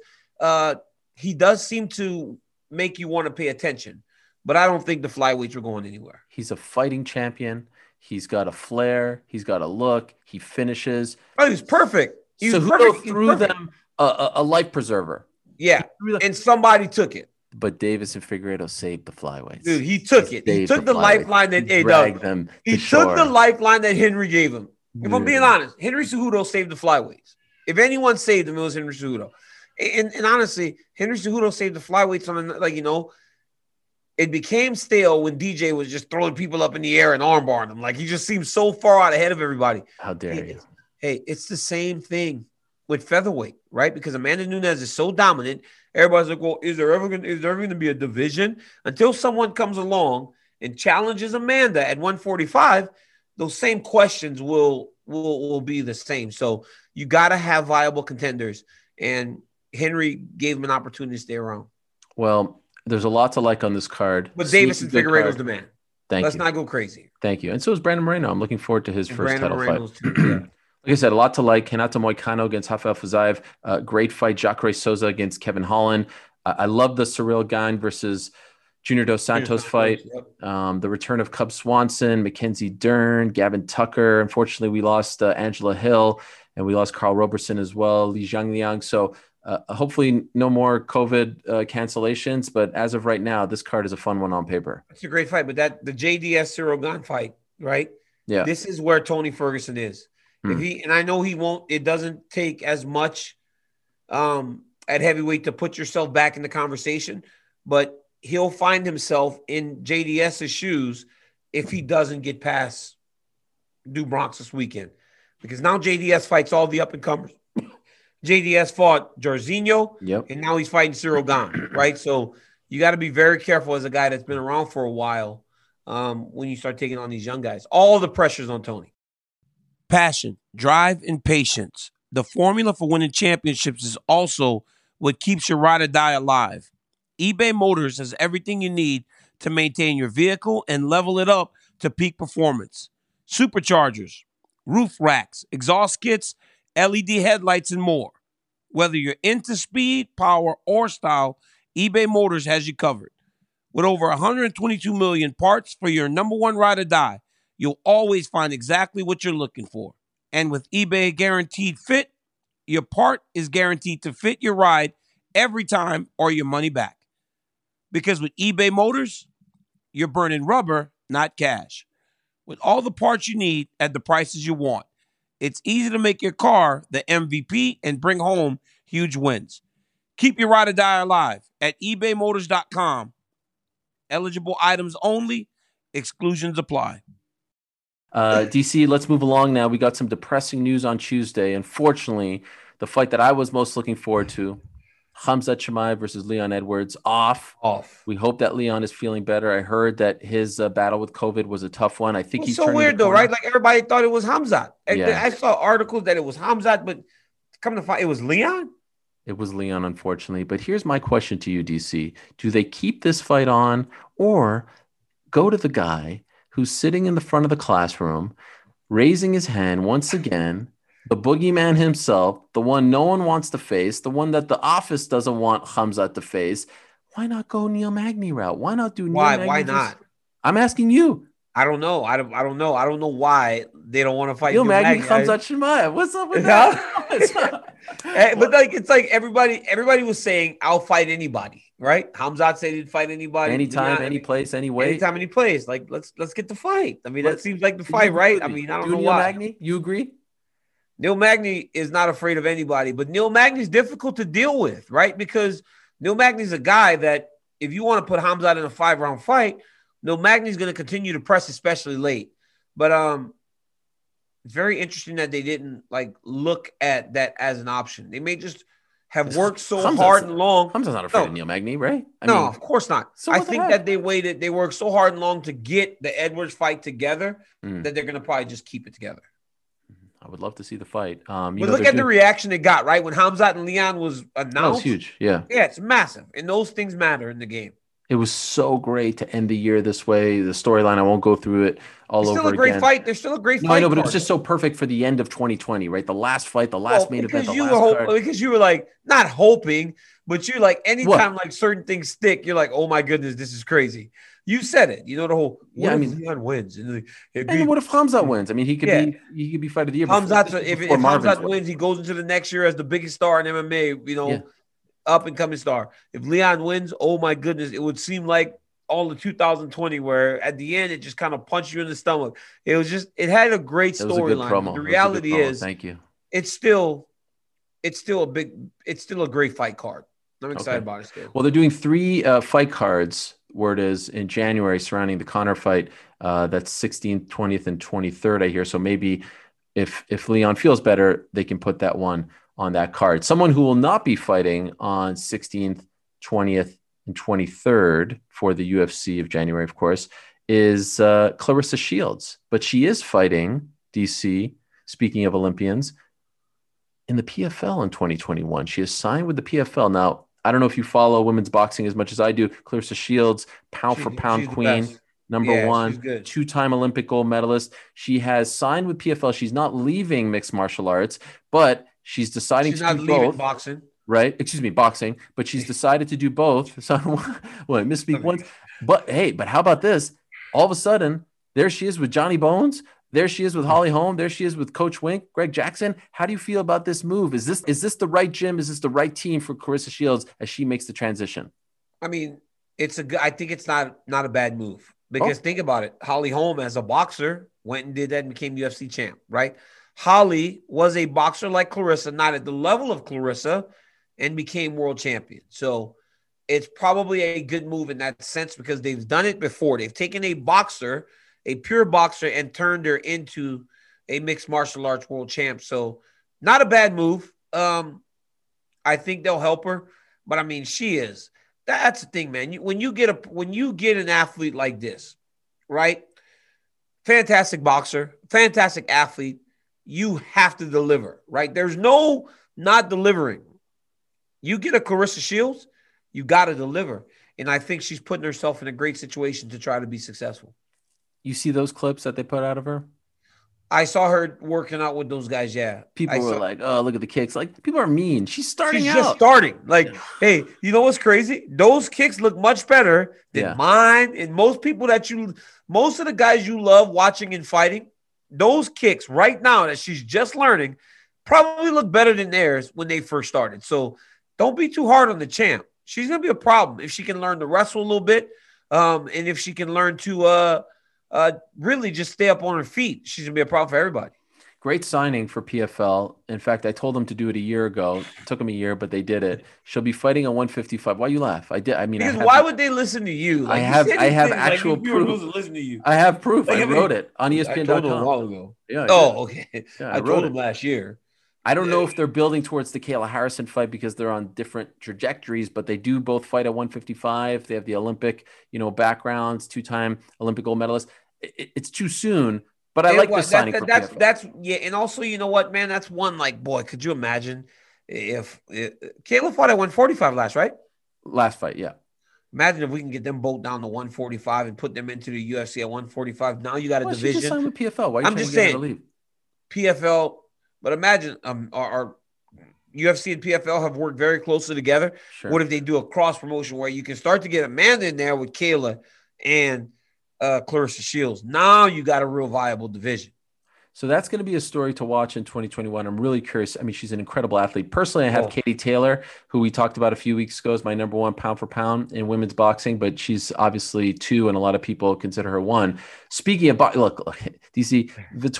does seem to make you want to pay attention. But I don't think the flyweights are going anywhere. He's a fighting champion. He's got a flair. He's got a look. He finishes. Oh, he's perfect. Cejudo threw them a life preserver. Yeah, and somebody took it. But Deiveson Figueiredo saved the flyweights. Dude, he took it. He took the lifeline that he took the lifeline that Henry gave him. If I'm being honest, Henry Cejudo saved the flyweights. If anyone saved them, it was Henry Cejudo. And honestly, Henry Cejudo saved the flyweights on it became stale when DJ was just throwing people up in the air and armbarring them. Like, he just seemed so far out ahead of everybody. How dare you? Hey, it's the same thing with featherweight. right? Because Amanda Nunes is so dominant. Everybody's like, well, is there ever going to be a division? Until someone comes along and challenges Amanda at 145, those same questions will be the same. So you got to have viable contenders, and Henry gave him an opportunity to stay around. Well, there's a lot to like on this card. But Davis and Figueiredo's the man. Let's not go crazy. Thank you. And so is Brandon Moreno. I'm looking forward to his first title fight. Too, yeah. Like I said, a lot to like. Renato Moicano against Rafael Fiziev. Great fight. Jacare Souza against Kevin Holland. I love the Cyril Gane versus Junior Dos Santos fight. Yep. The return of Cub Swanson, Mackenzie Dern, Gavin Tucker. Unfortunately, we lost Angela Hill, and we lost Carl Roberson as well, Li Jiangliang. So hopefully no more COVID cancellations. But as of right now, this card is a fun one on paper. It's a great fight. But the JDS Cyril Gane fight, right? Yeah. This is where Tony Ferguson is. If he, and I know he won't, it doesn't take as much at heavyweight to put yourself back in the conversation, but he'll find himself in JDS's shoes if he doesn't get past Do Bronx this weekend. Because now JDS fights all the up-and-comers. JDS fought Jairzinho, and now he's fighting Cyril Gane, right? So you got to be very careful as a guy that's been around for a while when you start taking on these young guys. All the pressure's on Tony. Passion, drive, and patience. The formula for winning championships is also what keeps your ride or die alive. eBay Motors has everything you need to maintain your vehicle and level it up to peak performance. Superchargers, roof racks, exhaust kits, LED headlights, and more. Whether you're into speed, power, or style, eBay Motors has you covered. With over 122 million parts for your number one ride or die, you'll always find exactly what you're looking for. And with eBay Guaranteed Fit, your part is guaranteed to fit your ride every time or your money back. Because with eBay Motors, you're burning rubber, not cash. With all the parts you need at the prices you want, it's easy to make your car the MVP and bring home huge wins. Keep your ride or die alive at ebaymotors.com. Eligible items only. Exclusions apply. DC, let's move along now. We got some depressing news on Tuesday. Unfortunately, the fight that I was most looking forward to, Khamzat Chimaev versus Leon Edwards, off. We hope that Leon is feeling better. I heard that his battle with COVID was a tough one. I think he's so weird though, right? Like everybody thought it was Khamzat. Yeah. I saw articles that it was Khamzat, but come to find, it was Leon. It was Leon, unfortunately. But here's my question to you, DC. Do they keep this fight on or go to the guy who's sitting in the front of the classroom, raising his hand once again, the boogeyman himself, the one no one wants to face, the one that the office doesn't want Khamzat to face? Why not go Neil Magny route? Why not do Neil Magny? Why not? I'm asking you. I don't know. I don't know. I don't know why they don't want to fight Neil Magny. Khamzat Chimaev. What's up with that? But like it's like everybody was saying, I'll fight anybody, right? Khamzat said he'd fight anybody. Anytime, any place, any way. Anytime, any place. Like, let's get the fight. I mean, that seems like the fight, right? I mean, I don't know Neil why. Magny, you agree? Neil Magny is not afraid of anybody, but Neil Magny's difficult to deal with, right? Because Neil Magny's a guy that if you want to put Khamzat in a 5-round fight, Neil Magny's going to continue to press, especially late. But it's very interesting that they didn't like look at that as an option. They may just have worked so hard and long. Khamzat's not afraid of Neil Magny, right? I mean, of course not. So I think that they waited. They worked so hard and long to get the Edwards fight together that they're going to probably just keep it together. I would love to see the fight. But look at the reaction it got, right? When Khamzat and Leon was announced. That was huge, yeah. Yeah, it's massive. And those things matter in the game. It was so great to end the year this way. The storyline, I won't go through it all over again. Still a great fight. There's still a great fight. I know, but it was just so perfect for the end of 2020, right? The last fight, the last main event, the last card. Because you were like, not hoping, but you're like, anytime like certain things stick, you're like, oh my goodness, this is crazy. You said it. You know the whole. What if Leon wins? And what if Khamzat wins? I mean, he could be fight of the year. If Khamzat wins, he goes into the next year as the biggest star in MMA. You know, up and coming star. If Leon wins, oh my goodness, it would seem like all of 2020, where at the end it just kind of punched you in the stomach. It had a great storyline. The reality is, thank you. It's still a great fight card. I'm excited about it still. Well, they're doing 3 fight cards. Word is in January surrounding the Conor fight. That's 16th, 20th, and 23rd. I hear. So maybe if Leon feels better, they can put that one on that card. Someone who will not be fighting on 16th, 20th, and 23rd for the UFC of January, of course, is Claressa Shields. But she is fighting, DC, speaking of Olympians, in the PFL in 2021. She is signed with the PFL. Now, I don't know if you follow women's boxing as much as I do. Claressa Shields, pound for pound queen, number one, two-time Olympic gold medalist. She has signed with PFL. She's not leaving mixed martial arts, but she's deciding to do both. Boxing. Right? Excuse me, boxing. But she's decided to do both. So, well, I misspeak once. But hey, but how about this? All of a sudden, there she is with Johnny Bones. There she is with Holly Holm. There she is with Coach Wink, Greg Jackson. How do you feel about this move? Is this the right gym? Is this the right team for Claressa Shields as she makes the transition? I mean, I think it's not a bad move because think about it. Holly Holm, as a boxer, went and did that and became UFC champ, right? Holly was a boxer like Claressa, not at the level of Claressa, and became world champion. So it's probably a good move in that sense because they've done it before. They've taken a boxer, a pure boxer, and turned her into a mixed martial arts world champ. So not a bad move. I think they'll help her, but I mean, that's the thing, man. When you get an athlete like this, right? Fantastic boxer, fantastic athlete, you have to deliver, right? There's no not delivering. You get a Claressa Shields, you got to deliver. And I think she's putting herself in a great situation to try to be successful. You see those clips that they put out of her? I saw her working out with those guys, yeah. People were like, oh, look at the kicks. Like, people are mean. She's starting out. She's just starting. Like, hey, you know what's crazy? Those kicks look much better than mine. And most of the guys you love watching and fighting, those kicks right now that she's just learning probably look better than theirs when they first started. So don't be too hard on the champ. She's going to be a problem if she can learn to wrestle a little bit, and if she can learn to really just stay up on her feet. She's going to be a problem for everybody. Great signing for PFL. In fact, I told them to do it a year ago. It took them a year, but they did it. She'll be fighting on 155. Why you laugh? I did. I mean, because why would they listen to you? Like, I have actual proof. Listen to you. I have proof. I wrote it on ESPN.com. I told them a while ago. Yeah. Okay. Yeah, I told them last year. I don't know if they're building towards the Kayla Harrison fight because they're on different trajectories, but they do both fight at 155. They have the Olympic, backgrounds, two-time Olympic gold medalist. It's too soon, but I like this signing for PFL. That's and also, you know what, man? That's one, like, boy, could you imagine if Kayla fought at 145 last fight, yeah. Imagine if we can get them both down to 145 and put them into the UFC at 145. Now you got a division. She just signed with PFL. Why are you I'm just saying, PFL. But imagine our UFC and PFL have worked very closely together. Sure. What if they do a cross promotion where you can start to get Amanda in there with Kayla and Claressa Shields? Now you got a real viable division. So that's going to be a story to watch in 2021. I'm really curious. I mean, she's an incredible athlete. Personally, I have Katie Taylor, who we talked about a few weeks ago, as my number one pound for pound in women's boxing, but she's obviously 2, and a lot of people consider her 1. Speaking of look, DC,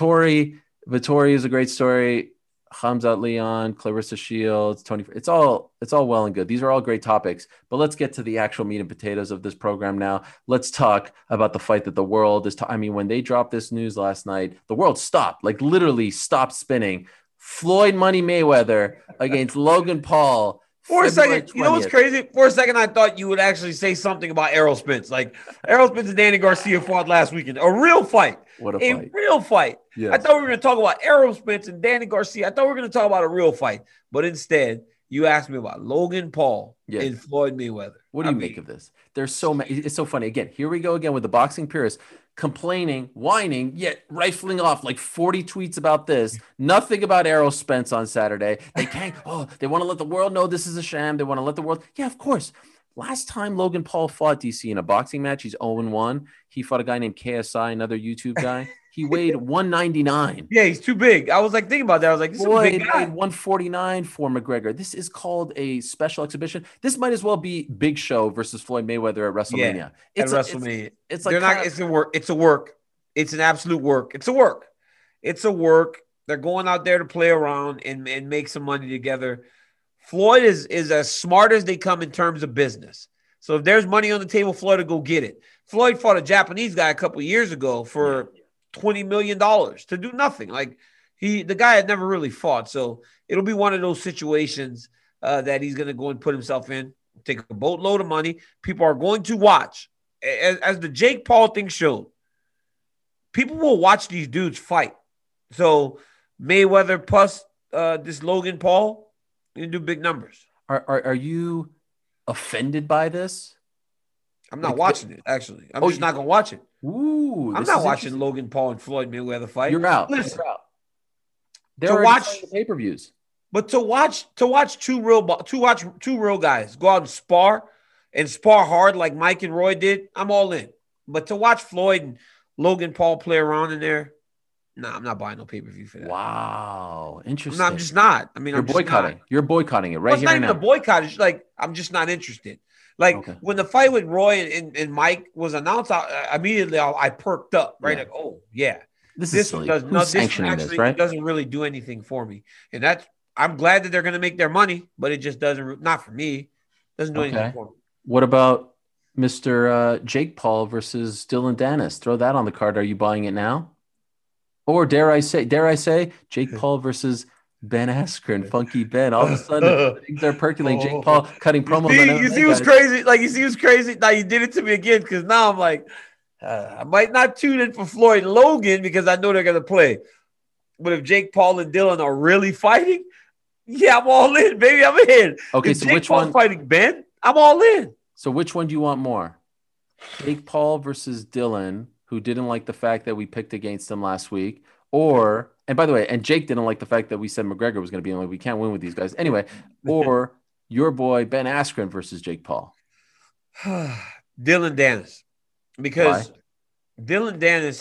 Vettori is a great story. Khamzat Leon, Claressa Shields, Tony. It's all well and good. These are all great topics, but let's get to the actual meat and potatoes of this program now. Let's talk about the fight that the world is. When they dropped this news last night, the world stopped, like literally stopped spinning. Floyd Money Mayweather against Logan Paul. For a second, you know what's crazy? For a second, I thought you would actually say something about Errol Spence. Like Errol Spence and Danny Garcia fought last weekend. A real fight. What a fight. Real fight. Yes. I thought we were going to talk about Errol Spence and Danny Garcia. I thought we were going to talk about a real fight. But instead, you asked me about Logan Paul and Floyd Mayweather. What do you make of this? There's so many. It's so funny. Again, here we go again with the boxing purists complaining, whining, yet rifling off like 40 tweets about this. Nothing about Errol Spence on Saturday. They can't. They want to let the world know this is a sham. They want to let the world. Yeah, of course. Last time Logan Paul fought DC in a boxing match, he's 0-1. He fought a guy named KSI, another YouTube guy. He weighed 199. Yeah, he's too big. I was like thinking about that. I was like, this is a big guy. Weighed 149 for McGregor. This is called a special exhibition. This might as well be Big Show versus Floyd Mayweather at WrestleMania. Yeah, at WrestleMania. It's like it's a work. It's a work. It's an absolute work. It's a work. It's a work. They're going out there to play around and make some money together. Floyd is as smart as they come in terms of business. So if there's money on the table, Floyd will go get it. Floyd fought a Japanese guy a couple of years ago for $20 million to do nothing. Like, The guy had never really fought, so it'll be one of those situations that he's going to go and put himself in, take a boatload of money. People are going to watch. As the Jake Paul thing showed, people will watch these dudes fight. So Mayweather plus this Logan Paul, you can do big numbers. Are you offended by this? I'm not watching it, actually. I'm just not going to watch it. Ooh, I'm not watching Logan Paul and Floyd Mayweather fight. You're out. Listen, You're out. They're watching the pay-per-views. But to watch two real guys go out and spar hard like Mike and Roy did, I'm all in. But to watch Floyd and Logan Paul play around in there, nah, I'm not buying no pay-per-view for that. Wow, interesting. I'm just not. I mean, you're boycotting. You're boycotting it right here and now. It's not even a boycott. It's like I'm just not interested. Like when the fight with Roy and Mike was announced, immediately I perked up. Right, like yeah. This is silly. Who's sanctioning this, right? Doesn't really do anything for me, and I'm glad that they're going to make their money, but it just doesn't. Not for me. Doesn't do anything for me. What about Mr. Jake Paul versus Dylan Dennis? Throw that on the card. Are you buying it now? Or dare I say, Jake Paul versus Ben Askren, Funky Ben. All of a sudden, things are percolating. Jake Paul cutting promos. You see what's crazy? Like you see what's crazy? Now you did it to me again because now I'm like. I might not tune in for Floyd and Logan because I know they're going to play. But if Jake Paul and Dylan are really fighting, yeah, I'm all in, baby. I'm in. Okay, if so Jake which Paul's one? Fighting Ben, I'm all in. So which one do you want more? Jake Paul versus Dylan, who didn't like the fact that we picked against him last week, or and by the way, and Jake didn't like the fact that we said McGregor was going to be like we can't win with these guys anyway, or your boy Ben Askren versus Jake Paul. Dylan Dennis. Because Dylan Dennis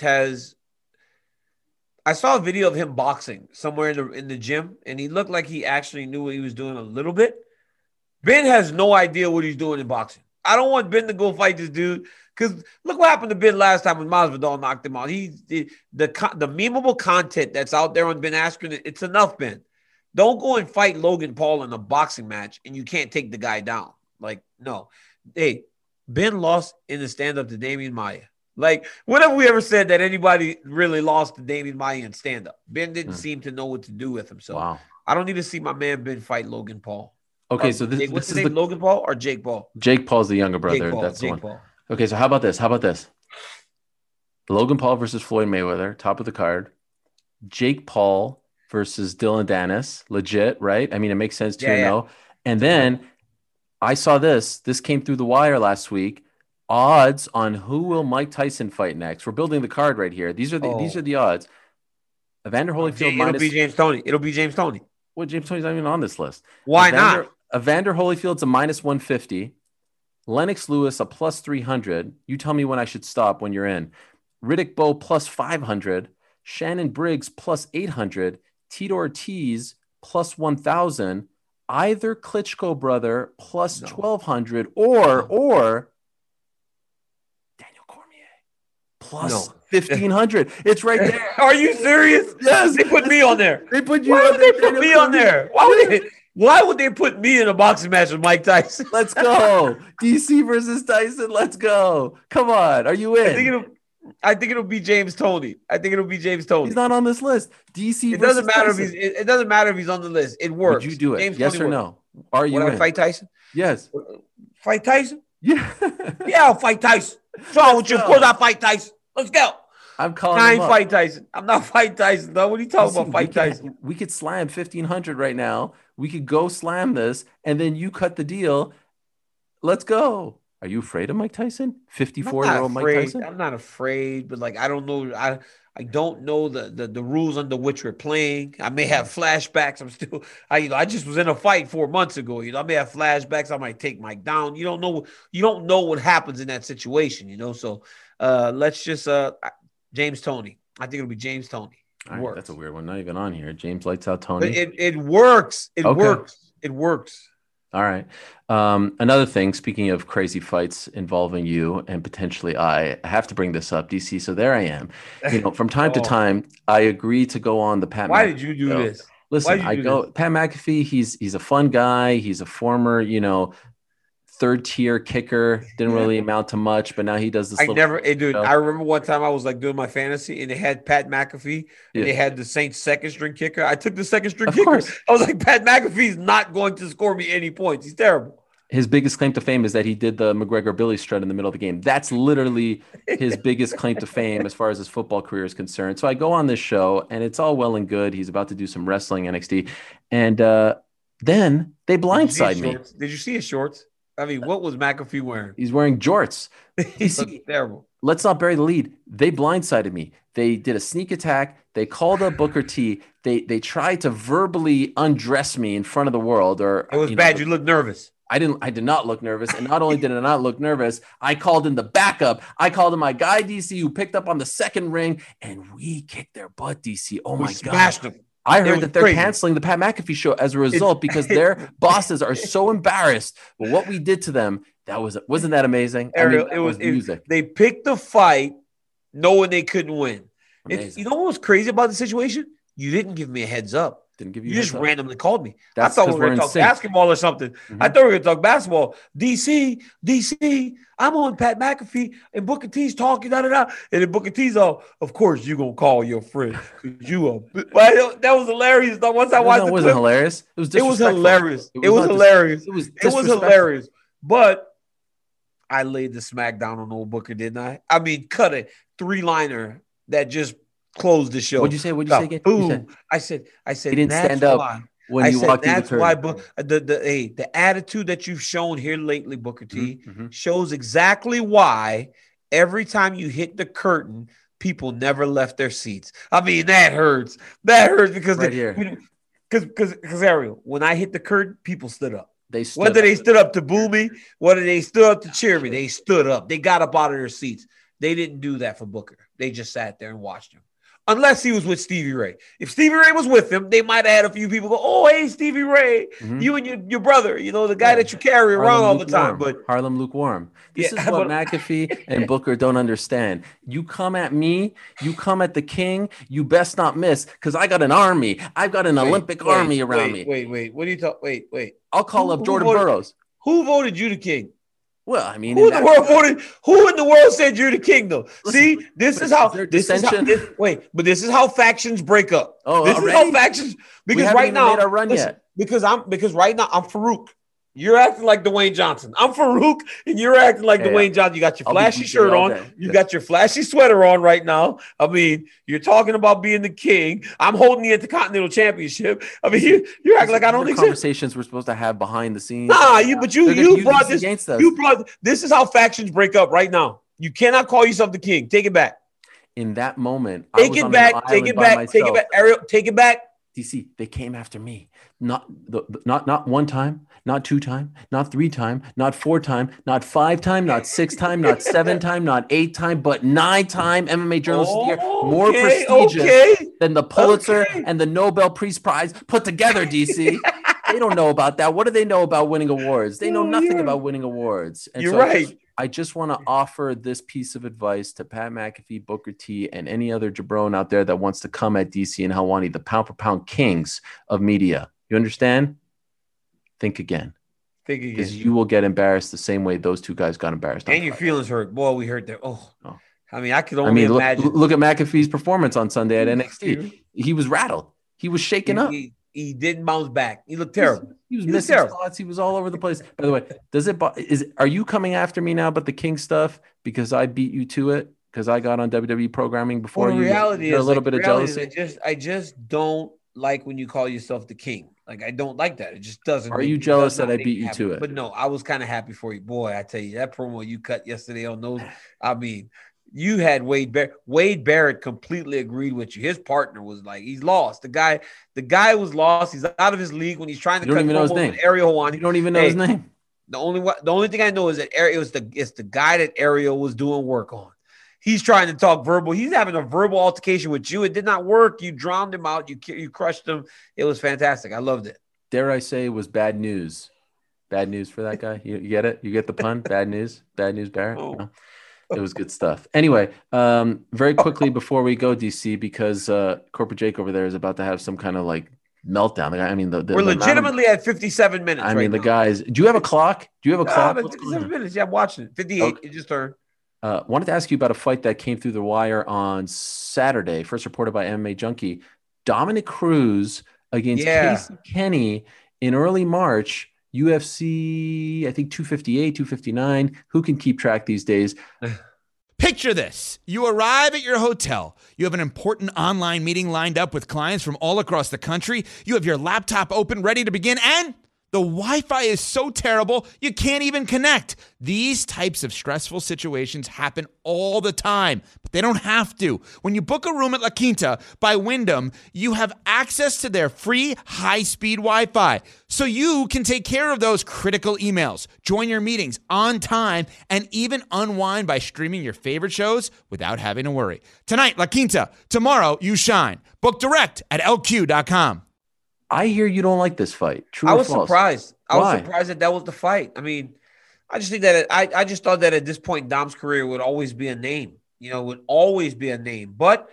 I saw a video of him boxing somewhere in the gym, and he looked like he actually knew what he was doing a little bit. Ben has no idea what he's doing in boxing. I don't want Ben to go fight this dude because look what happened to Ben last time when Masvidal knocked him out. The memeable content that's out there on Ben Askren, it's enough, Ben. Don't go and fight Logan Paul in a boxing match and you can't take the guy down. Like, no. Hey, Ben lost in the stand-up to Damian Maia. Like, when have we ever said that anybody really lost to Damian Maia in stand-up? Ben didn't seem to know what to do with himself. Wow. I don't need to see my man Ben fight Logan Paul. Okay, so what's his name? Logan Paul or Jake Paul? Jake Paul's the younger brother. That's the one. Paul. Okay, so how about this? Logan Paul versus Floyd Mayweather, top of the card. Jake Paul versus Dylan Dennis, legit, right? I mean, it makes sense to know. And then I saw this. This came through the wire last week. Odds on who will Mike Tyson fight next. We're building the card right here. These are the odds. Evander Holyfield minus. It'll be James Toney. Well, James Toney's not even on this list. Why not? Evander Holyfield's a minus 150. Lennox Lewis a plus 300. You tell me when I should stop when you're in. Riddick Bowe plus 500. Shannon Briggs plus 800. Tito Ortiz plus 1,000. Either Klitschko brother plus 1,200 or Daniel Cormier plus 1,500. It's right there. Are you serious? Yes. They put me on there. They put you. Why would they put me on there? Why would they put me in a boxing match with Mike Tyson? Let's go. DC versus Tyson. Let's go. Come on. Are you in? I think it'll be James Toney. He's not on this list. DC. It doesn't matter if it doesn't matter if he's on the list. It works. Would you do it? James yes Toney or no? Are you in? Fight Tyson? Yes. Fight Tyson? Yeah. Yeah, I'll fight Tyson. What's wrong with you? Of course I'll fight Tyson. Let's go. I'm calling. I ain't fight Tyson. I'm not fighting Tyson, though. What are you talking about? Fight Tyson. We could slam 1,500 right now. We could go slam this, and then you cut the deal. Let's go. Are you afraid of Mike Tyson? 54-year-old Mike Tyson? I'm not afraid, but like I don't know. I don't know the rules under which we're playing. I may have flashbacks. I just was in a fight 4 months ago. I may have flashbacks. I might take Mike down. You don't know what happens in that situation. So let's just James Toney. I think it'll be James Toney. Right, that's a weird one. Not even on here. James Lights Out Toney. But it works. It works. All right. Another thing, speaking of crazy fights involving you and potentially I have to bring this up, DC. So there I am. From time to time, I agree to go on the Pat. Why did you do this? Listen, Pat McAfee. He's a fun guy. He's a former, third tier kicker. Didn't really amount to much, but now he does this. Dude. I remember one time I was like doing my fantasy, and they had Pat McAfee, and they had the Saints second string kicker. I took the second string kicker. Course. I was like, Pat McAfee's not going to score me any points. He's terrible. His biggest claim to fame is that he did the McGregor Billy strut in the middle of the game. That's literally his biggest claim to fame as far as his football career is concerned. So I go on this show, and it's all well and good. He's about to do some wrestling NXT, and then they blindside me. Did you see his shorts? I mean, what was McAfee wearing? He's wearing jorts. He's terrible. Let's not bury the lead. They blindsided me. They did a sneak attack. They called up Booker T. They tried to verbally undress me in front of the world. Or it was bad. You looked nervous. I did not look nervous. And not only did I not look nervous, I called in the backup. I called in my guy, DC, who picked up on the second ring, and we kicked their butt, DC. Oh, my God. Smashed them. I heard that they're canceling the Pat McAfee show as a result because their bosses are so embarrassed. But what we did to them, wasn't that amazing? Ariel, it was music. They picked the fight knowing they couldn't win. You know what was crazy about the situation? You didn't give me a heads up. Didn't give you. You just randomly called me. I thought we were going to talk basketball or something. Mm-hmm. I thought we were going to talk basketball. DC, I'm on Pat McAfee and Booker T's talking, And then Booker T's all, of course, you're going to call your friend. That was hilarious. Once I watched it wasn't hilarious. It was hilarious. It was hilarious. But I laid the smack down on old Booker, didn't I? I mean, cut a 3-liner that just closed the show. What'd you say? Again? Boom. I said he didn't stand up when you walked through the curtain. That's why the attitude that you've shown here lately, Booker T, shows exactly why every time you hit the curtain, people never left their seats. I mean, that hurts. That hurts because because Ariel, when I hit the curtain, people stood up. They stood up to boo me, whether they stood up to cheer me, they stood up. They got up out of their seats. They didn't do that for Booker. They just sat there and watched him. Unless he was with Stevie Ray. If Stevie Ray was with him, they might have had a few people go, oh, hey, Stevie Ray, you and your brother, the guy that you carry around all the time. But Harlem Lukewarm. This is what McAfee and Booker don't understand. You come at me, you come at the king, you best not miss, because I got an army. I've got an Olympic army around me. Wait. What are you talking? Wait. I'll call up Jordan Burroughs. Who voted you the king? Well, I mean, who in the world said you're the king, though? Listen, see, this is how factions break up. This is how factions, because right now, made our run yet. Because right now I'm Farouk. You're acting like Dwayne Johnson. I'm Farouk, and you're acting like Dwayne Johnson. You got your flashy shirt on. You got your flashy sweater on right now. I mean, you're talking about being the king. I'm holding the Intercontinental Championship. I mean, you're acting like I don't exist. Conversations we're supposed to have behind the scenes. Nah, you brought this against us. This is how factions break up right now. You cannot call yourself the king. Take it back. In that moment, take it back, Ariel. Take it back. DC, they came after me. Not one time, not 2 times, not 3 times, not 4 times, not 5 times, not 6 times, not 7 times, not 8 times, but 9 time MMA Journalist of the Year. More prestigious than the Pulitzer and the Nobel Peace Prize put together, DC. They don't know about that. What do they know about winning awards? They know nothing about winning awards. And You're right. I just want to offer this piece of advice to Pat McAfee, Booker T, and any other jabron out there that wants to come at DC and Helwani, the pound-for-pound kings of media. You understand? Think again. Because you will get embarrassed the same way those 2 guys got embarrassed. And your feelings hurt. Boy, we hurt there. Oh. I mean, I could only imagine. Look at McAfee's performance on Sunday at NXT. He was rattled. He was shaken up. He didn't bounce back. He looked terrible. He was missing spots. He was all over the place. By the way, are you coming after me now about the King stuff because I beat you to it? Because I got on WWE programming before you. Reality is a little bit of jealousy. I just don't like when you call yourself the king. Like, I don't like that. It just doesn't. Are you jealous that I beat you to it? But no, I was kind of happy for you. Boy, I tell you, that promo you cut yesterday on those, I mean, you had Wade Barrett. Wade Barrett completely agreed with you. His partner was like, he's lost. The guy was lost. He's out of his league when he's trying to cut promos with Ariel Helwani. You don't even know his name. The only thing I know is that it's the guy that Ariel was doing work on. He's trying to talk verbal. He's having a verbal altercation with you. It did not work. You drowned him out. You crushed him. It was fantastic. I loved it. Dare I say it was bad news? Bad news for that guy. You get it? You get the pun? Bad news. Bad news, Barrett. Oh. No? It was good stuff. Anyway, very quickly before we go, DC, because Corporate Jake over there is about to have some kind of like meltdown. I mean, We're the amount of- legitimately at 57 minutes. I mean, right the now. guys. Do you have a clock? Do you have a clock? But What's going 57 on? minutes. Yeah, I'm watching it. 58. Okay. It just turned. Wanted to ask you about a fight that came through the wire on Saturday, first reported by MMA Junkie. Dominic Cruz against Casey Kenny in early March, UFC, I think 258, 259. Who can keep track these days? Picture this. You arrive at your hotel. You have an important online meeting lined up with clients from all across the country. You have your laptop open, ready to begin, and the Wi-Fi is so terrible, you can't even connect. These types of stressful situations happen all the time, but they don't have to. When you book a room at La Quinta by Wyndham, you have access to their free high-speed Wi-Fi, so you can take care of those critical emails, join your meetings on time, and even unwind by streaming your favorite shows without having to worry. Tonight, La Quinta. Tomorrow, you shine. Book direct at lq.com. I hear you don't like this fight. True I or was false? surprised. I Why? was surprised that was the fight. I mean, I just think that I just thought that at this point in Dom's career would always be a name. Would always be a name. But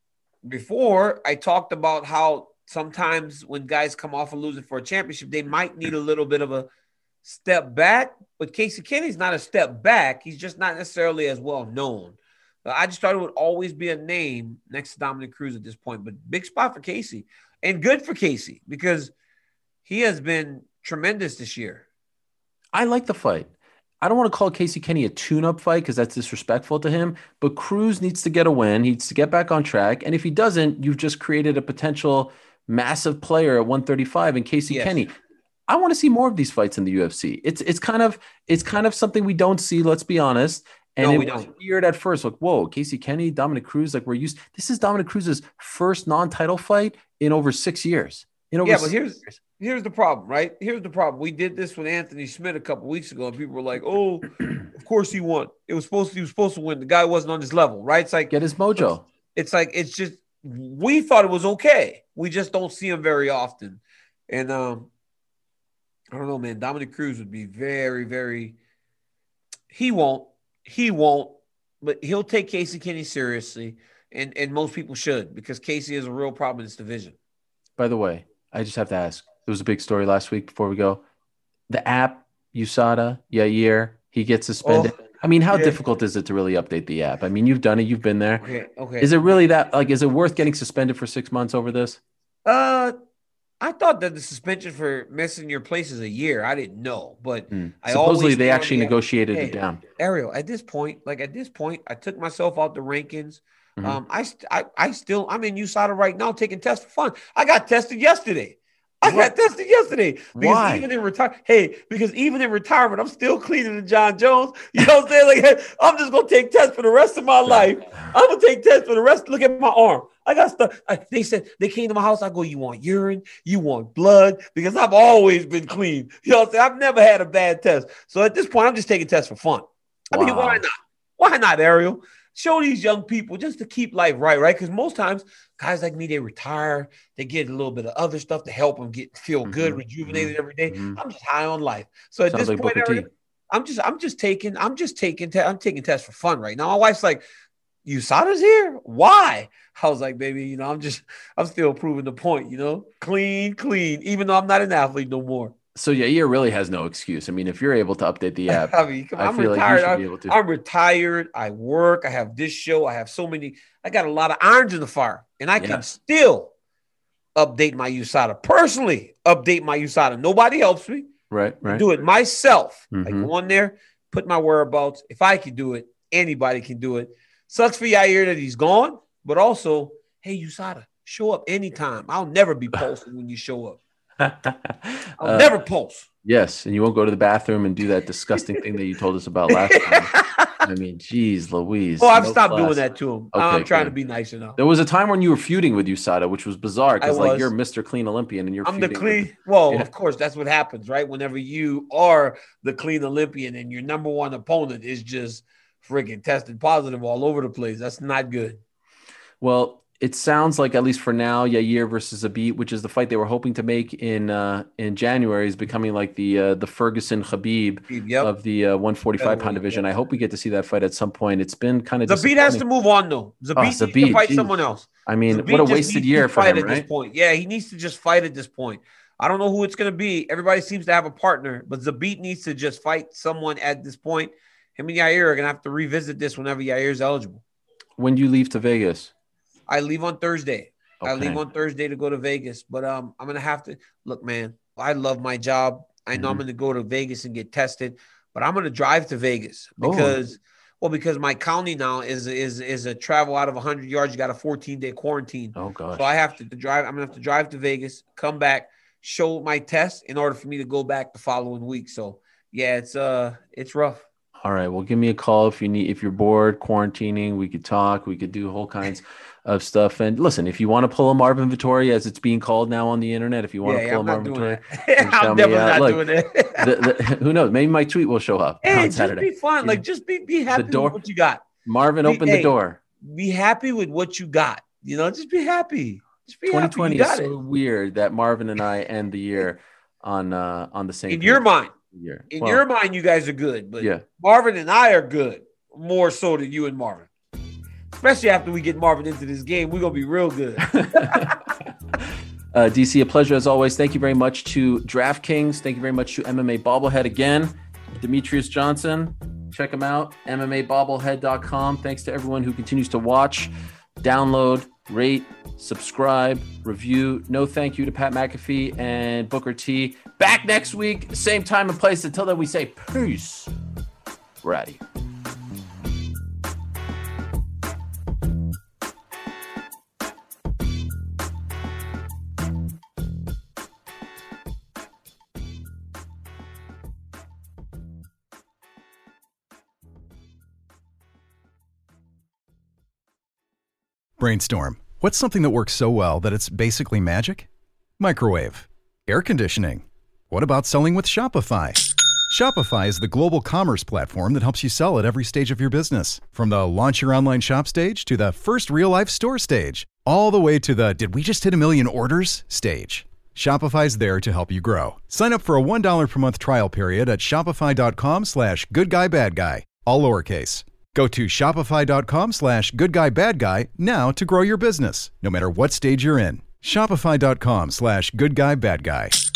before, I talked about how sometimes when guys come off of losing for a championship, they might need a little bit of a step back. But Casey Kenny's not a step back. He's just not necessarily as well known. I just thought it would always be a name next to Dominic Cruz at this point. But big spot for Casey. And good for Casey because he has been tremendous this year. I like the fight. I don't want to call Casey Kenny a tune-up fight because that's disrespectful to him, but Cruz needs to get a win. He needs to get back on track. And if he doesn't, you've just created a potential massive player at 135 in Casey Kenny. I want to see more of these fights in the UFC. It's kind of something we don't see, let's be honest. And it was weird at first, like, whoa, Casey Kenny, Dominic Cruz, like this is Dominic Cruz's first non-title fight in over 6 years. But here's the problem, right? Here's the problem. We did this with Anthony Smith a couple weeks ago, and people were like, "Oh, of course he won. He was supposed to win. The guy wasn't on his level, right?" It's like get his mojo. It's just we thought it was okay. We just don't see him very often, and I don't know, man. Dominic Cruz would be very, very. He won't, but he'll take Casey Kenny seriously, and most people should because Casey is a real problem in this division. By the way, I just have to ask. There was a big story last week before we go. The app, USADA, Yair, he gets suspended. I mean, how difficult is it to really update the app? I mean, you've done it. You've been there. Okay. Is it really that, is it worth getting suspended for 6 months over this? I thought that the suspension for missing your place is a year. I didn't know, but supposedly they actually negotiated it down. Ariel, at this point, I took myself out the rankings. I'm in USADA right now taking tests for fun. I got tested yesterday. Because Why? Because even in retirement, I'm still cleaner than John Jones. You know what I'm saying? Like, I'm just gonna take tests for the rest of my life. I'm gonna take tests for the rest. Look at my arm. I got stuff. They said they came to my house. I go, you want urine? You want blood? Because I've always been clean. You know what I'm saying? I've never had a bad test. So at this point, I'm just taking tests for fun. I mean, why not? Why not, Ariel? Show these young people just to keep life right? Because most times guys like me, they retire, they get a little bit of other stuff to help them feel good, rejuvenated every day. I'm just high on life. So at this point, Ariel, I'm taking tests for fun right now. My wife's like, USADA's here? Why? I was like, baby, I'm still proving the point, clean, even though I'm not an athlete no more. So Yair really has no excuse. I mean, if you're able to update the app, I'm retired. I'm retired. I work. I have this show. I have I got a lot of irons in the fire, and I can still update my USADA. Personally, update my USADA. Nobody helps me. Right. I do it myself. I go on there, put my whereabouts. If I can do it, anybody can do it. Sucks for Yair that he's gone, but also, hey, USADA, show up anytime. I'll never be posting when you show up. I'll never pulse. Yes, and you won't go to the bathroom and do that disgusting thing that you told us about last time. I mean, geez, Louise. Well, I've stopped doing that to him. Okay, I'm trying to be nicer now. There was a time when you were feuding with USADA, which was bizarre because you're Mr. Clean Olympian and I'm the clean. Of course, that's what happens, right? Whenever you are the clean Olympian and your number one opponent is just freaking tested positive all over the place, that's not good. Well, it sounds like, at least for now, Yair versus Zabit, which is the fight they were hoping to make in January, is becoming like the Ferguson Khabib Yep. of the 145-pound division. Yep. I hope we get to see that fight at some point. It's been kind of Zabit has to move on though. Zabit needs to fight someone else. I mean, Zabit what a just wasted needs year to for fight him, at right? this point. Yeah, he needs to just fight at this point. I don't know who it's going to be. Everybody seems to have a partner, but Zabit needs to just fight someone at this point. Him and Yair are going to have to revisit this whenever Yair's eligible. When do you leave to Vegas? I leave on Thursday. Okay. I leave on Thursday to go to Vegas, but I'm going to have to look, man. I love my job. I know I'm going to go to Vegas and get tested, but I'm going to drive to Vegas because my county now is a travel out of 100 yards. You got a 14-day quarantine. Oh gosh. So I have to drive. I'm going to have to drive to Vegas, come back, show my test in order for me to go back the following week. So yeah, it's rough. All right. Well, give me a call if you're bored, quarantining. We could talk. We could do whole kinds of stuff. And listen, if you want to pull a Marvin Vettori, as it's being called now on the internet, if you want to pull a Marvin Vettori, I'm definitely not doing it. Who knows? Maybe my tweet will show up on Saturday. Just be fun. Like, just be happy with what you got. Marvin, open the door. Be happy with what you got. Just be happy. Just be 2020 happy. is so weird that Marvin and I end the year on the same. In your mind. Year. In your mind, you guys are good, but yeah. Marvin and I are good, more so than you and Marvin. Especially after we get Marvin into this game, we're going to be real good. DC, a pleasure as always. Thank you very much to DraftKings. Thank you very much to MMA Bobblehead again. Demetrius Johnson, check him out, MMABobblehead.com. Thanks to everyone who continues to watch, download, rate, subscribe, review. No thank you to Pat McAfee and Booker T. Back next week, same time and place. Until then, we say peace. We're out of here. Brainstorm. What's something that works so well that it's basically magic? Microwave. Air conditioning. What about selling with Shopify? Shopify is the global commerce platform that helps you sell at every stage of your business. From the launch your online shop stage to the first real-life store stage, all the way to the did we just hit 1 million orders stage. Shopify's there to help you grow. Sign up for a $1 per month trial period at shopify.com/goodguybadguy, all lowercase. Go to shopify.com/goodguybadguy now to grow your business, no matter what stage you're in. Shopify.com/goodguybadguy.